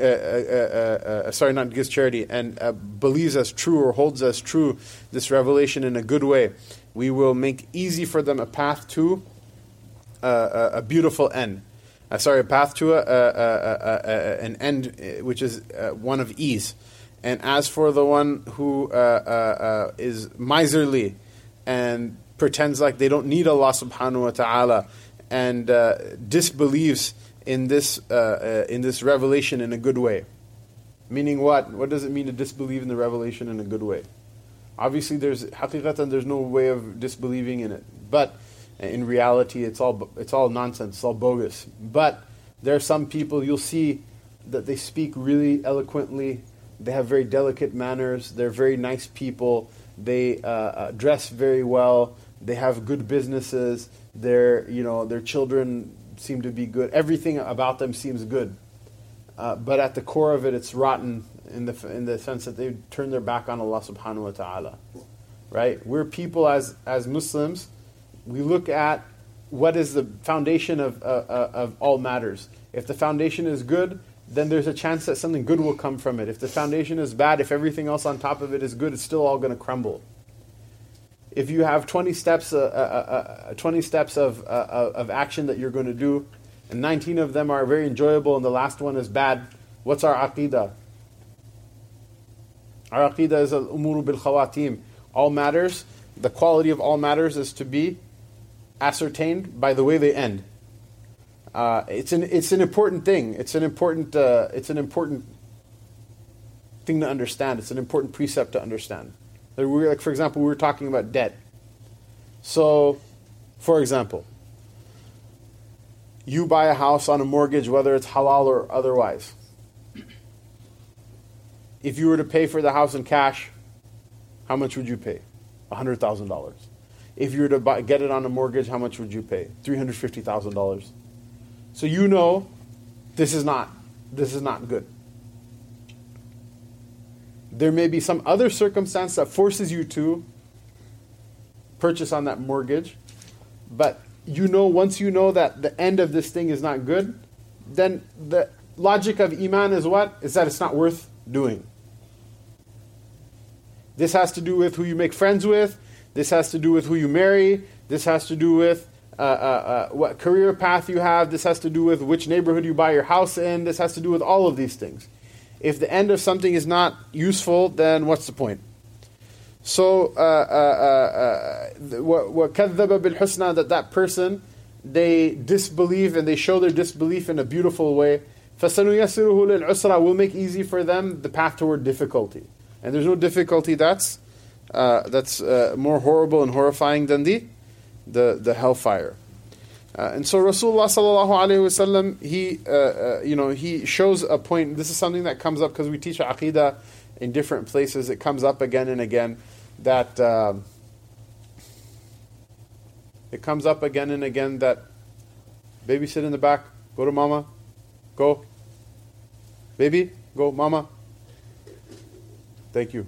uh, uh, sorry, not gives charity, and uh, believes as true or holds as true this revelation in a good way, we will make easy for them a path to uh, a, a beautiful end. Uh, sorry, a path to a, a, a, a, an end which is uh, one of ease. And as for the one who uh, uh, uh, is miserly and pretends like they don't need Allah subhanahu wa ta'ala and uh, disbelieves in this uh, uh, in this revelation in a good way. Meaning what? What does it mean to disbelieve in the revelation in a good way? Obviously there's haqiqatan there's no way of disbelieving in it. But in reality it's all it's all nonsense, it's all bogus. But there are some people you'll see that they speak really eloquently, they have very delicate manners, they're very nice people, they uh, uh, dress very well, they have good businesses. Their, you know, their children seem to be good. Everything about them seems good, uh, but at the core of it, it's rotten in the in the sense that they turn their back on Allah Subhanahu wa Taala. Right? We're people as as Muslims. We look at what is the foundation of uh, uh, of all matters. If the foundation is good, then there's a chance that something good will come from it. If the foundation is bad, if everything else on top of it is good, it's still all going to crumble. If you have twenty steps, uh, uh, uh, twenty steps of uh, of action that you're going to do, and nineteen of them are very enjoyable, and the last one is bad, what's our aqidah? Our aqidah is al-umuru bil khawatim. All matters, the quality of all matters is to be ascertained by the way they end. Uh, it's an it's an important thing. It's an important uh, it's an important thing to understand. It's an important precept to understand. We were, like, for example, we were talking about debt. So, for example, you buy a house on a mortgage, whether it's halal or otherwise. If you were to pay for the house in cash, how much would you pay? one hundred thousand dollars. If you were to buy, get it on a mortgage, how much would you pay? three hundred fifty thousand dollars. So you know this is not this is not good. There may be some other circumstance that forces you to purchase on that mortgage, but you know, once you know that the end of this thing is not good, then the logic of Iman is what? Is that it's not worth doing. This has to do with who you make friends with, this has to do with who you marry, this has to do with uh, uh, uh, what career path you have, this has to do with which neighborhood you buy your house in, this has to do with all of these things. If the end of something is not useful, then what's the point? So, uh, uh, uh, وَكَذَّبَ بِالْحُسْنَى, that that person, they disbelieve and they show their disbelief in a beautiful way. فَسَنُيَسِّرُهُ لِلْعُسْرَى, will make easy for them the path toward difficulty. And there's no difficulty that's uh, that's uh, more horrible and horrifying than the the, the hellfire. Uh, and so Rasulullah sallallahu alaihi wasallam, he, uh, uh, you know, he shows a point. This is something that comes up because we teach aqidah in different places. It comes up again and again that uh, It comes up again and again that, baby, sit in the back, go to mama, go. Baby, go, mama. Thank you.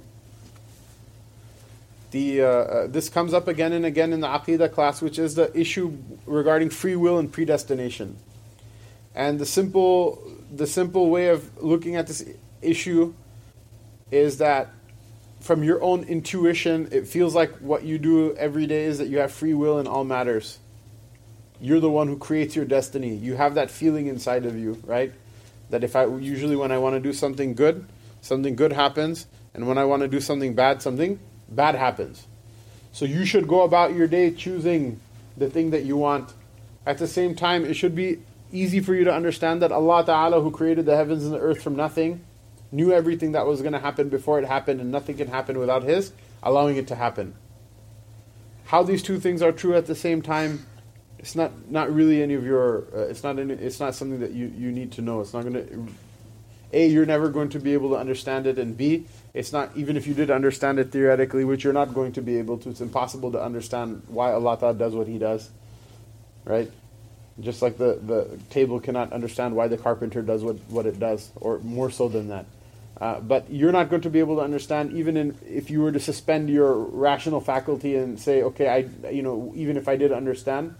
The, uh, uh, this comes up again and again in the Aqidah class, which is the issue regarding free will and predestination. And the simple, the simple way of looking at this issue is that from your own intuition, it feels like what you do every day is that you have free will in all matters. You're the one who creates your destiny. You have that feeling inside of you, right? That if I, usually when I want to do something good, something good happens. And when I want to do something bad, something bad happens. So you should go about your day choosing the thing that you want. At the same time, it should be easy for you to understand that Allah Ta'ala, who created the heavens and the earth from nothing, knew everything that was going to happen before it happened, and nothing can happen without His allowing it to happen. How these two things are true at the same time, it's not, not really any of your. Uh, it's not any, it's not something that you, you need to know. It's not going to. A, you're never going to be able to understand it, and B, it's not, even if you did understand it theoretically, which you're not going to be able to. It's impossible to understand why Allah Ta'ala does what He does, right? Just like the, the table cannot understand why the carpenter does what, what it does, or more so than that. Uh, but you're not going to be able to understand, even in, if you were to suspend your rational faculty and say, okay, I, you know, even if I did understand,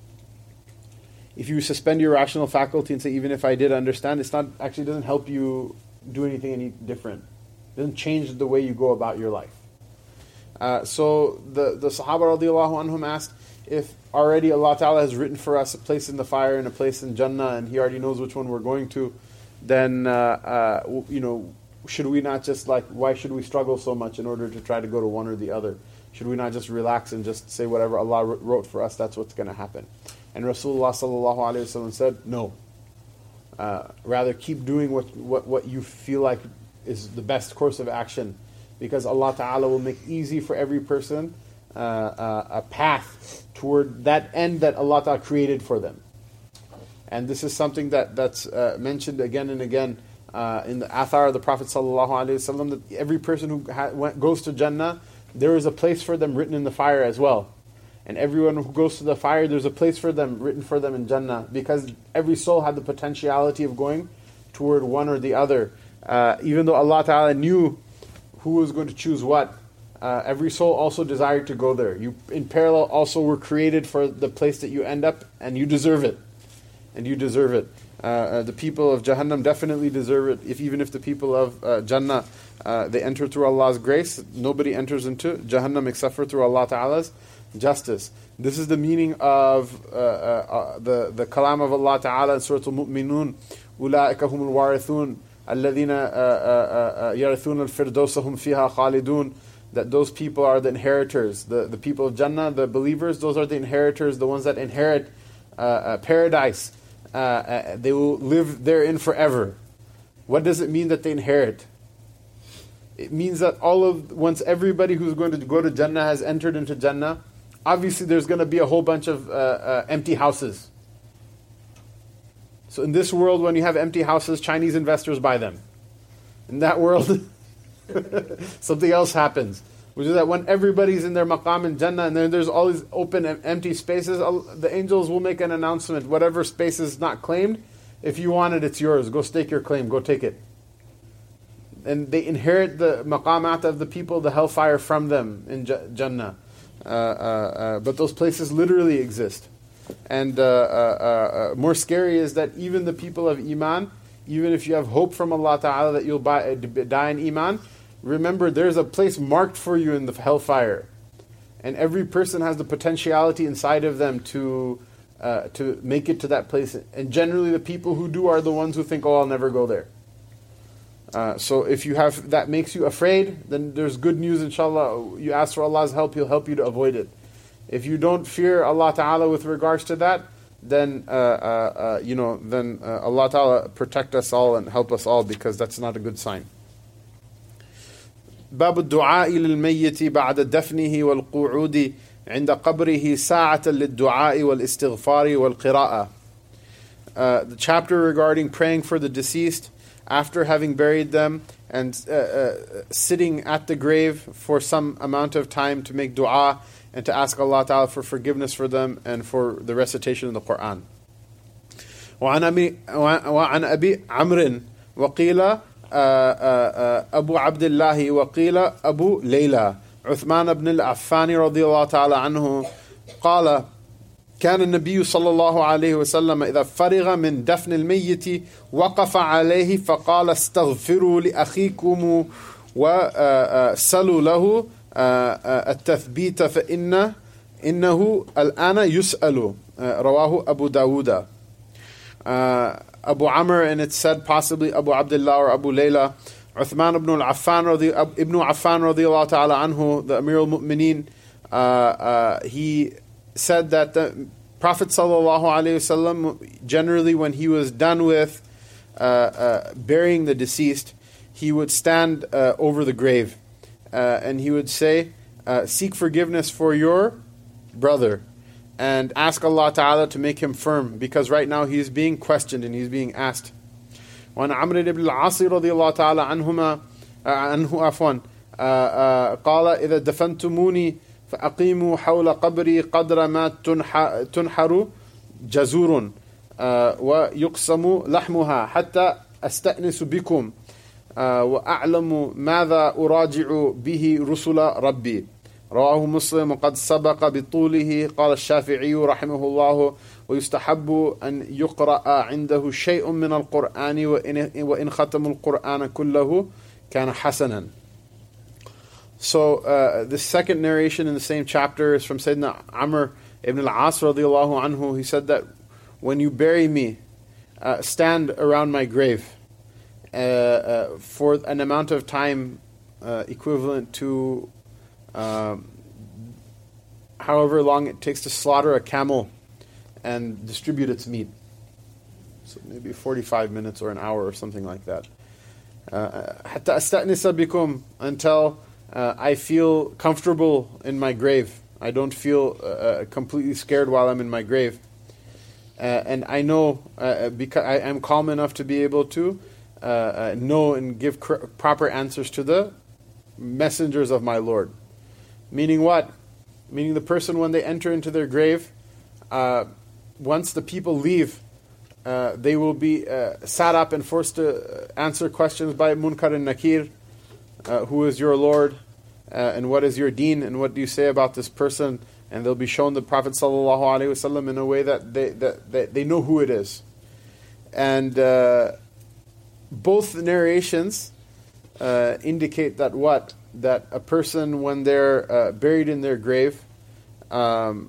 if you suspend your rational faculty and say, even if I did understand, it's not, actually doesn't help you do anything any different. It doesn't change the way you go about your life. Uh, so the, the Sahaba radiallahu anhum asked, if already Allah Ta'ala has written for us a place in the fire and a place in Jannah, and He already knows which one we're going to, then, uh, uh, you know, should we not just like, why should we struggle so much in order to try to go to one or the other? Should we not just relax and just say whatever Allah wrote for us, that's what's going to happen? And Rasulullah sallallahu alaihi wasallam said, no. Uh, rather, keep doing what, what, what you feel like is the best course of action, because Allah Ta'ala will make easy for every person uh, uh, a path toward that end that Allah Ta'ala created for them. And this is something that, that's uh, mentioned again and again uh, in the athar of the Prophet sallallahu alaihi wasallam, that every person who ha- went, goes to Jannah, there is a place for them written in the fire as well. And everyone who goes to the fire, there's a place for them, written for them in Jannah, because every soul had the potentiality of going toward one or the other. Uh, even though Allah Ta'ala knew who was going to choose what, uh, every soul also desired to go there. You, in parallel, also were created for the place that you end up, and you deserve it. And you deserve it. Uh, uh, the people of Jahannam definitely deserve it, if even if the people of uh, Jannah, uh, they enter through Allah's grace. Nobody enters into Jahannam except for through Allah Ta'ala's justice. This is the meaning of uh, uh, uh, the, the kalam of Allah Ta'ala in Surah Al-Mu'minun. أُولَٰئِكَ هُمُ الْوَارِثُونَ الَّذِينَ يَرِثُونَ الْفِرْدَوْسَ هُمْ فِيهَا خَالِدُونَ. That those people are the inheritors. The, the people of Jannah, the believers, those are the inheritors, the ones that inherit uh, uh, paradise. Uh, uh, they will live therein forever. What does it mean that they inherit? It means that all of, once everybody who's going to go to Jannah has entered into Jannah, obviously there's going to be a whole bunch of uh, uh, empty houses. So in this world, when you have empty houses, Chinese investors buy them. In that world, something else happens, which is that when everybody's in their maqam in Jannah, and then there's all these open and empty spaces, the angels will make an announcement, whatever space is not claimed, if you want it, it's yours. Go stake your claim, go take it. And they inherit the maqamat of the people, the hellfire, from them in Jannah. Uh, uh, uh, but those places literally exist. And uh, uh, uh, more scary is that even the people of Iman, even if you have hope from Allah Ta'ala that you'll buy, die in Iman, remember there's a place marked for you in the hellfire. And every person has the potentiality inside of them to uh, to make it to that place. And generally the people who do are the ones who think, oh, I'll never go there. Uh, so if you have, that makes you afraid, then there's good news, inshallah. You ask for Allah's help, He'll help you to avoid it. If you don't fear Allah Ta'ala with regards to that, then uh, uh, uh, you know, then uh, Allah Ta'ala protect us all and help us all, because that's not a good sign. باب الدعاء للميت بعد دفنه والقعود عند قبره ساعة للدعاء والاستغفار والقراءة. Uh, the chapter regarding praying for the deceased after having buried them and uh, uh, sitting at the grave for some amount of time to make dua and to ask Allah Ta'ala for forgiveness for them and for the recitation of the Quran. وعن أبي وعن أبي عمرو وقيل أبو عبد الله وقيل أبو ليلى عثمان بن العفان رضي الله تعالى عنه قال كان النبي صلى الله عليه وسلم إذا فرغ من دفن الميت وقف عليه فقال استغفروا لأخيكم وسلوا له التثبيت فإن إنه الآن يسأل. رواه أبو داود. Uh, Abu Amr, and it said possibly Abu Abdullah or Abu Layla, Uthman ibn al-Affan radhi, ibn Affan radiyallahu ta'ala anhu, the Amir al-Mu'mineen, uh, uh, he said that the Prophet sallallahu alayhi wasallam, generally when he was done with uh, uh, burying the deceased, he would stand uh, over the grave uh, and he would say, uh, seek forgiveness for your brother and ask Allah Ta'ala to make him firm, because right now he is being questioned and he is being asked. وعن عمرو بن العاص رضي الله تعالى عنهما عنه عفوا قال إذا دفنتموني فأقيموا حول قبري قدر ما تنحر جزور ويقسم لحمها حتى أستأنس بكم وأعلم ماذا أراجع به رسل ربي. رواه مسلم وقد سبق بطوله. قال الشافعي رحمه الله ويستحب أن يقرأ عنده شيء من القرآن وإن ختم القرآن كله كان حسنا. So uh, the second narration in the same chapter is from Sayyidina Amr ibn al-As radiallahu anhu. He said that when you bury me, uh, stand around my grave uh, uh, for an amount of time uh, equivalent to Um, however long it takes to slaughter a camel and distribute its meat. So maybe forty-five minutes or an hour or something like that. حتى أستأنس بكم, until uh, I feel comfortable in my grave. I don't feel uh, completely scared while I'm in my grave. Uh, and I know, uh, because I am calm enough to be able to uh, uh, know and give cr- proper answers to the messengers of my Lord. Meaning what? Meaning the person, when they enter into their grave, uh, once the people leave, uh, they will be uh, sat up and forced to answer questions by Munkar and Nakir. Uh, who is your Lord? Uh, and what is your deen? And what do you say about this person? And they'll be shown the Prophet ﷺ in a way that they, that, that they know who it is. And uh, both narrations uh, indicate that what? That a person, when they're uh, buried in their grave, um,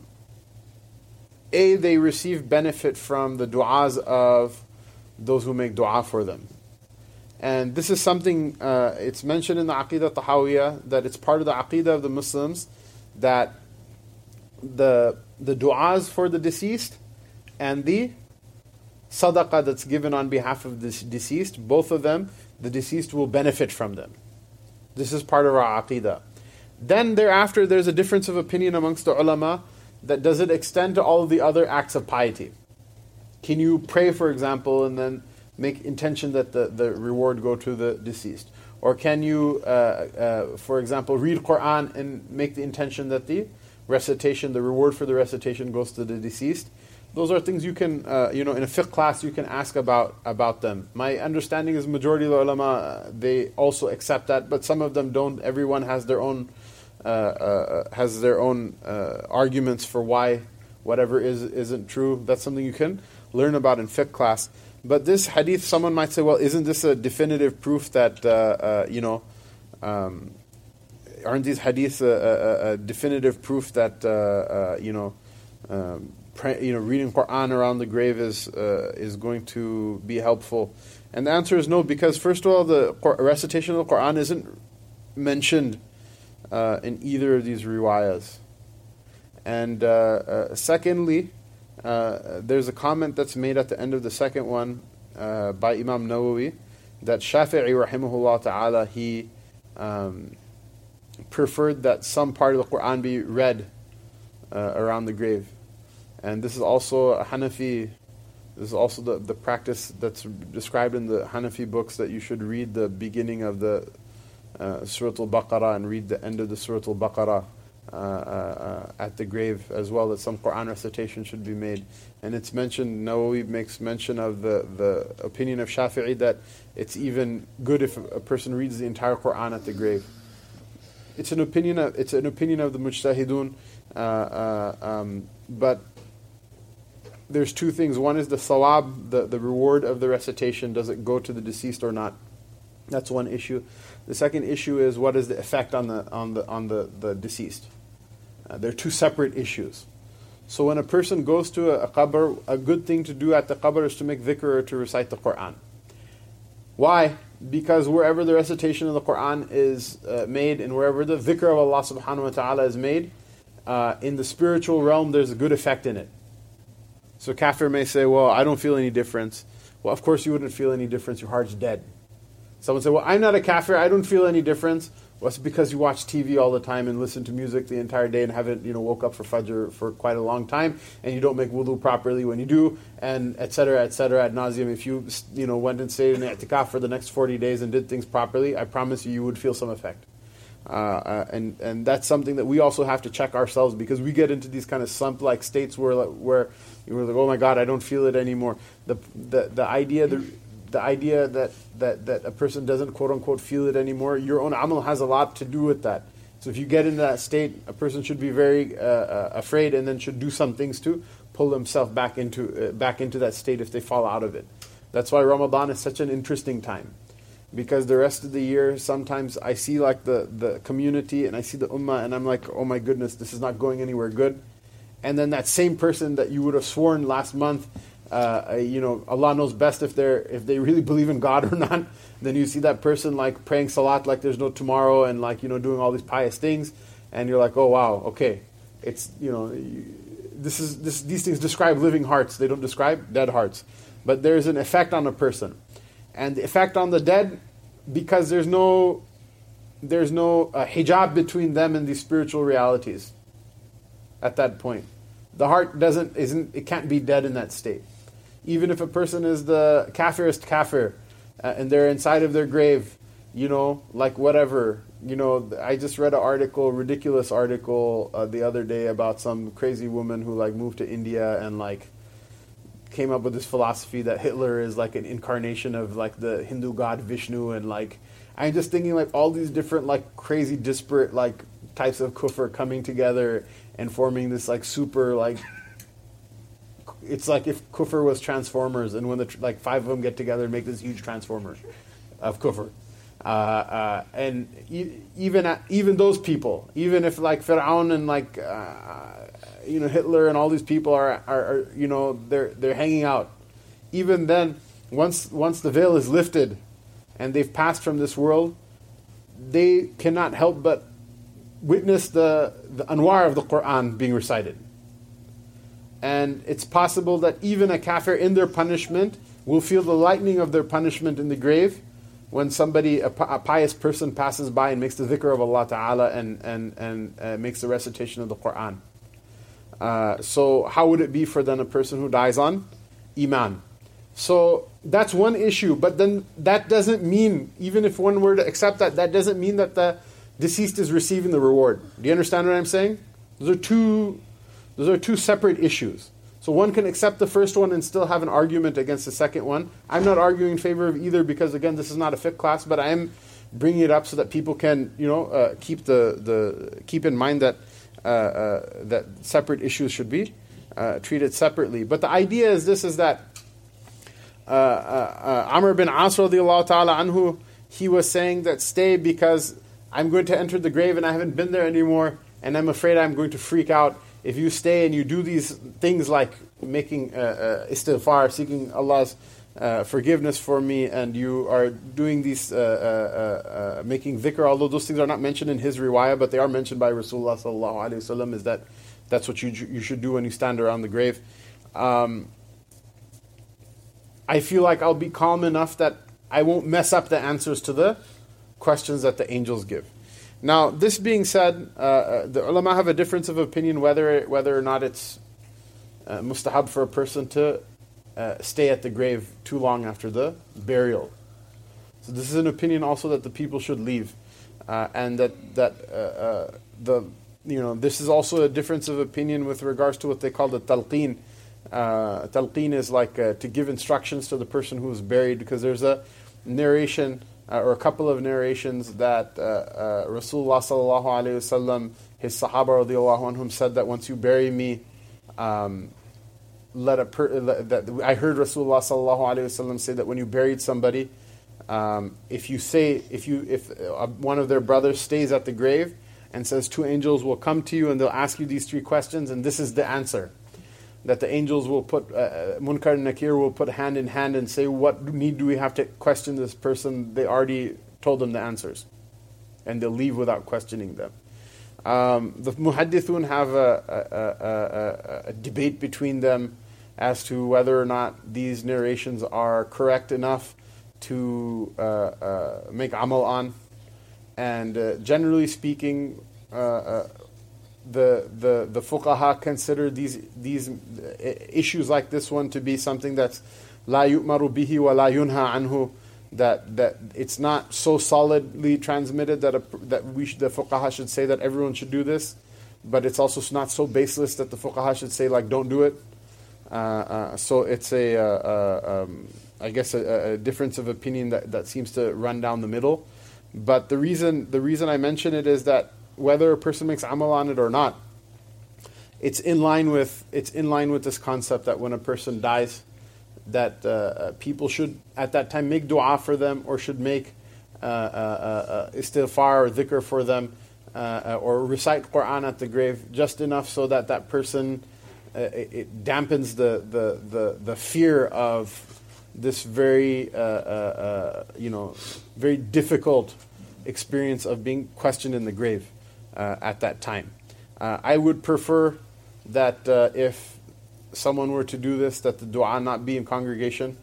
A, they receive benefit from the du'as of those who make du'a for them. And this is something, uh, it's mentioned in the Aqidah Tahawiyah, that it's part of the Aqidah of the Muslims, that the the du'as for the deceased and the sadaqah that's given on behalf of the deceased, both of them, the deceased will benefit from them. This is part of our aqidah. Then thereafter, there's a difference of opinion amongst the ulama, that does it extend to all of the other acts of piety? Can you pray, for example, and then make intention that the, the reward go to the deceased? Or can you, uh, uh, for example, read Quran and make the intention that the recitation, the reward for the recitation goes to the deceased? Those are things you can, uh, you know, in a fiqh class, you can ask about about them. My understanding is majority of the ulama, uh, they also accept that, but some of them don't. Everyone has their own uh, uh, has their own uh, arguments for why whatever is isn't true. That's something you can learn about in fiqh class. But this hadith, someone might say, well, isn't this a definitive proof that, uh, uh, you know, um, aren't these hadiths a, a, a definitive proof that, uh, uh, you know, um, Pray, you know, reading Quran around the grave is uh, is going to be helpful? And the answer is no, because first of all, the recitation of the Quran isn't mentioned uh, in either of these riwayas. And uh, uh, secondly, uh, there's a comment that's made at the end of the second one uh, by Imam Nawawi, that Shafi'i rahimahullah ta'ala, he um, preferred that some part of the Quran be read uh, around the grave. And this is also a Hanafi This is also the, the practice that's described in the Hanafi books, that you should read the beginning of the uh, Surah Al-Baqarah and read the end of the Surah Al-Baqarah uh, uh, at the grave as well, that some Qur'an recitation should be made. And it's mentioned, Nawawi makes mention of the, the opinion of Shafi'i that it's even good if a person reads the entire Qur'an at the grave. It's an opinion of, it's an opinion of the Mujtahidun, uh, uh, um, but there's two things. One is the sawab, the, the reward of the recitation. Does it go to the deceased or not? That's one issue. The second issue is, what is the effect on the on the on the, the deceased? Uh, they're two separate issues. So when a person goes to a, a qabr, a good thing to do at the qabr is to make dhikr or to recite the Qur'an. Why? Because wherever the recitation of the Qur'an is uh, made, and wherever the dhikr of Allah subhanahu wa ta'ala is made, uh, in the spiritual realm there's a good effect in it. So kafir may say, well, I don't feel any difference. Well, of course you wouldn't feel any difference, your heart's dead. Someone say, well, I'm not a kafir, I don't feel any difference. Well, it's because you watch T V all the time and listen to music the entire day and haven't, you know, woke up for Fajr for quite a long time, and you don't make wudu properly when you do, and et cetera, et cetera, ad nauseum. If you, you know, went and stayed in i'tikaf for the next forty days and did things properly, I promise you, you would feel some effect. Uh, uh, and and that's something that we also have to check ourselves, because we get into these kind of slump-like states where where you're like, oh my God, I don't feel it anymore. The the the idea the the idea that, that, that a person doesn't quote unquote feel it anymore, your own amal has a lot to do with that. So if you get into that state, a person should be very uh, uh, afraid, and then should do some things to pull themselves back into uh, back into that state if they fall out of it. That's why Ramadan is such an interesting time. Because the rest of the year, sometimes I see like the, the community and I see the ummah, and I'm like, oh my goodness, this is not going anywhere good. And then that same person that you would have sworn last month, uh, you know, Allah knows best if they're if they really believe in God or not. Then you see that person like praying salat like there's no tomorrow, and like, you know, doing all these pious things, and you're like, oh wow, okay, it's, you know, you, this is this these things describe living hearts. They don't describe dead hearts. But there's an effect on a person. And the effect on the dead, because there's no there's no uh, hijab between them and these spiritual realities at that point. The heart doesn't isn't it can't be dead in that state. Even if a person is the kafirist kafir, uh, and they're inside of their grave, you know, like whatever, you know, I just read an article, ridiculous article uh, the other day about some crazy woman who like moved to India and like came up with this philosophy that Hitler is like an incarnation of like the Hindu god Vishnu, and like I'm just thinking like all these different like crazy disparate like types of kufr coming together and forming this like super like, it's like if kufr was Transformers, and when the like five of them get together and make this huge Transformers of kufr. Uh, uh, and e- even at, even those people, even if like Fir'aun and like uh, you know Hitler and all these people are, are, are you know they're they're hanging out, even then, once once the veil is lifted and they've passed from this world, they cannot help but witness the the anwar of the Quran being recited. And it's possible that even a kafir in their punishment will feel the lightning of their punishment in the grave, when somebody, a, a pious person, passes by and makes the dhikr of Allah Ta'ala and, and, and uh, makes the recitation of the Qur'an. Uh, so how would it be for then a person who dies on Iman? So that's one issue, but then that doesn't mean, even if one were to accept that, that doesn't mean that the deceased is receiving the reward. Do you understand what I'm saying? Those are two, those are two separate issues. So one can accept the first one and still have an argument against the second one. I'm not arguing in favor of either, because again, this is not a fiqh class, but I am bringing it up so that people can, you know, uh, keep the, the keep in mind that uh, uh, that separate issues should be uh, treated separately. But the idea is this: is that uh, uh, uh, Amr bin As radiallahu ta'ala anhu, he was saying that stay because I'm going to enter the grave and I haven't been there anymore, and I'm afraid I'm going to freak out. If you stay and you do these things like making uh, uh, istighfar, seeking Allah's uh, forgiveness for me, and you are doing these, uh, uh, uh, making dhikr, although those things are not mentioned in his riwayah, but they are mentioned by Rasulullah sallallahu alaihi wasallam, is that that's what you you should do when you stand around the grave. Um, I feel like I'll be calm enough that I won't mess up the answers to the questions that the angels give. Now, this being said, uh, the ulama have a difference of opinion whether whether or not it's uh, mustahab for a person to uh, stay at the grave too long after the burial. So this is an opinion also that the people should leave, uh, and that that uh, uh, the you know this is also a difference of opinion with regards to what they call the talqeen. Uh, talqeen is like uh, to give instructions to the person who is buried, because there's a narration uh, or a couple of narrations that uh, uh, Rasulullah sallallahu alaihi wasallam, his Sahaba radiallahu anhum, said that once you bury me, um, let a per- that I heard Rasulullah sallallahu alaihi wasallam say that when you buried somebody, um, if you say if you if uh, one of their brothers stays at the grave and says two angels will come to you and they'll ask you these three questions, and this is the answer. That the angels will put, uh, Munkar and Nakir will put hand in hand and say, what need do we have to question this person? They already told them the answers. And they'll leave without questioning them. Um, the Muhaddithun have a, a, a, a, a debate between them as to whether or not these narrations are correct enough to uh, uh, make amal on. And uh, generally speaking, uh, uh, The, the the fuqaha consider these these issues like this one to be something that's la yu'maru bihi wa la yunha anhu, that that it's not so solidly transmitted that a, that we should, the fuqaha should say that everyone should do this, but it's also not so baseless that the fuqaha should say like don't do it. Uh, uh, so it's a uh, uh, um, I guess a, a difference of opinion that, that seems to run down the middle. But the reason the reason I mention it is that whether a person makes amal on it or not, it's in line with it's in line with this concept that when a person dies, that uh, people should at that time make dua for them, or should make uh, uh, uh, istighfar or dhikr for them, uh, or recite Quran at the grave, just enough so that that person uh, it, it dampens the, the the the fear of this very uh, uh, uh, you know very difficult experience of being questioned in the grave. Uh, at that time. Uh, I would prefer that uh, if someone were to do this, that the dua not be in congregation.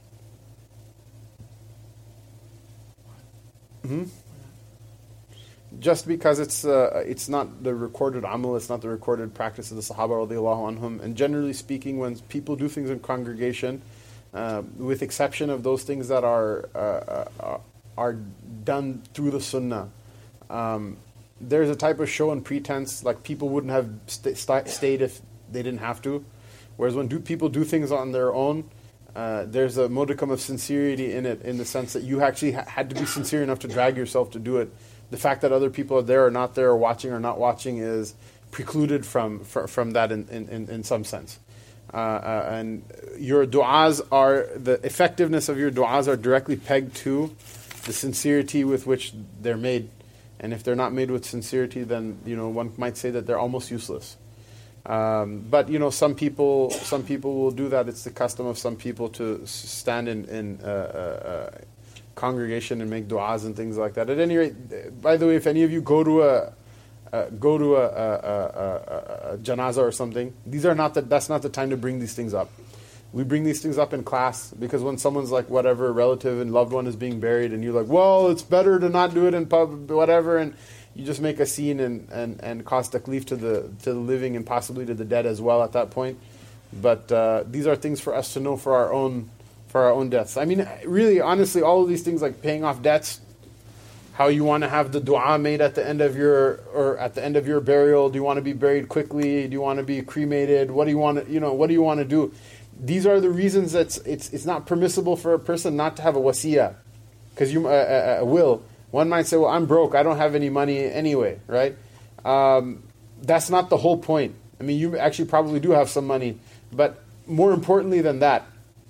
Mm-hmm. Just because it's uh, it's not the recorded amal, it's not the recorded practice of the Sahaba radiallahu anhum. And generally speaking, when people do things in congregation, uh, with exception of those things that are uh, uh, are done through the sunnah, um, there's a type of show and pretense, like people wouldn't have st- st- stayed if they didn't have to. Whereas when do people do things on their own, uh, there's a modicum of sincerity in it, in the sense that you actually ha- had to be sincere enough to drag yourself to do it. The fact that other people are there or not there, or watching or not watching, is precluded from fr- from that in, in, in some sense. Uh, uh, and your du'as are, the effectiveness of your du'as are directly pegged to the sincerity with which they're made. And if they're not made with sincerity, then you know one might say that they're almost useless. Um, but you know, some people, some people will do that. It's the custom of some people to stand in, in uh, uh, congregation and make du'as and things like that. At any rate, by the way, if any of you go to a uh, go to a, a, a, a, a janazah or something, these are not the, that's not the time to bring these things up. We bring these things up in class, because when someone's like whatever relative and loved one is being buried, and you're like, well, it's better to not do it in pub, whatever, and you just make a scene and, and, and cause taklif to the to the living and possibly to the dead as well at that point. But uh, these are things for us to know for our own for our own deaths. I mean, really, honestly, all of these things like paying off debts, how you want to have the dua made at the end of your or at the end of your burial. Do you want to be buried quickly? Do you want to be cremated? What do you want to you know what do you want to do? These are the reasons that it's it's not permissible for a person not to have a wasiyah, because you a, a, a will. One might say, well, I'm broke, I don't have any money anyway, right? Um, that's not the whole point. I mean, you actually probably do have some money, but more importantly than that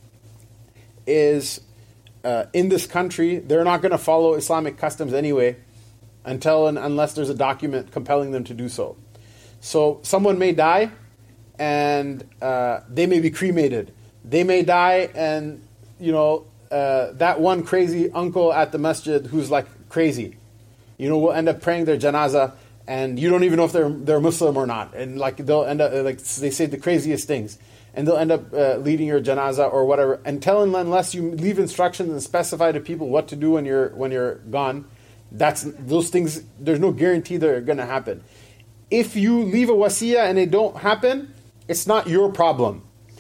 is uh, in this country, they're not going to follow Islamic customs anyway, until and unless there's a document compelling them to do so. So someone may die, and uh, they may be cremated. They may die, and you know uh, that one crazy uncle at the masjid who's like crazy, you know, will end up praying their janazah, and you don't even know if they're they're Muslim or not, and like they'll end up like they say the craziest things, and they'll end up uh, leading your janazah or whatever. Until and unless you leave instructions and specify to people what to do when you're when you're gone, that's those things. There's no guarantee they're going to happen. If you leave a wasiyah and they don't happen, it's not your problem.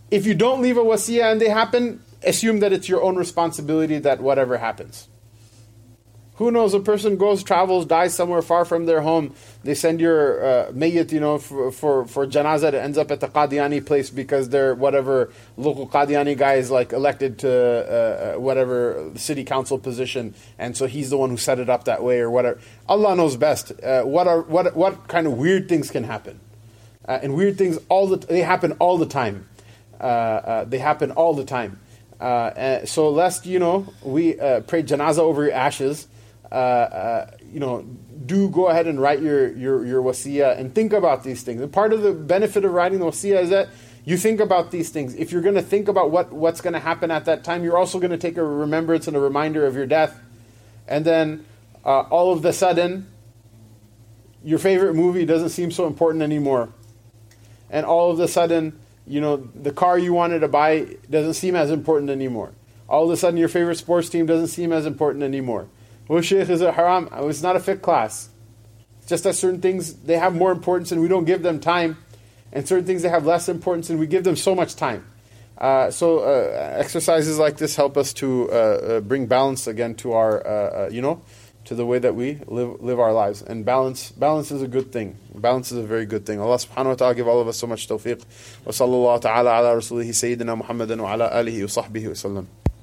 If you don't leave a wasiyah and they happen, assume that it's your own responsibility that whatever happens. Who knows, a person goes, travels, dies somewhere far from their home. They send your uh, mayyit, you know, for, for, for janazah. It ends up at the Qadiani place because their whatever local Qadiani guy is like elected to uh, whatever city council position. And so he's the one who set it up that way or whatever. Allah knows best. Uh, what are what what kind of weird things can happen? Uh, and weird things, all the they happen all the time. Uh, uh, they happen all the time. Uh, uh, so lest, you know, we uh, pray janazah over your ashes. Uh, uh, you know, do go ahead and write your, your, your wasiyah and think about these things. And part of the benefit of writing the wasiyah is that you think about these things. If you're going to think about what, what's going to happen at that time, you're also going to take a remembrance and a reminder of your death. And then uh, all of the sudden, your favorite movie doesn't seem so important anymore. And all of a sudden, you know, the car you wanted to buy doesn't seem as important anymore. All of a sudden, your favorite sports team doesn't seem as important anymore. Well, Shaykh, is it haram? It's not a fiqh class. It's just that certain things, they have more importance and we don't give them time. And certain things, they have less importance and we give them so much time. Uh, so uh, exercises like this help us to uh, uh, bring balance again to our, uh, uh, you know, to the way that we live live our lives. And balance balance is a good thing. Balance is a very good thing. Allah subhanahu wa ta'ala give all of us so much tawfiq. Wa sallallahu ta'ala ala rasulihi sayyidina Muhammadin wa ala alihi wa sahbihi wa sallam.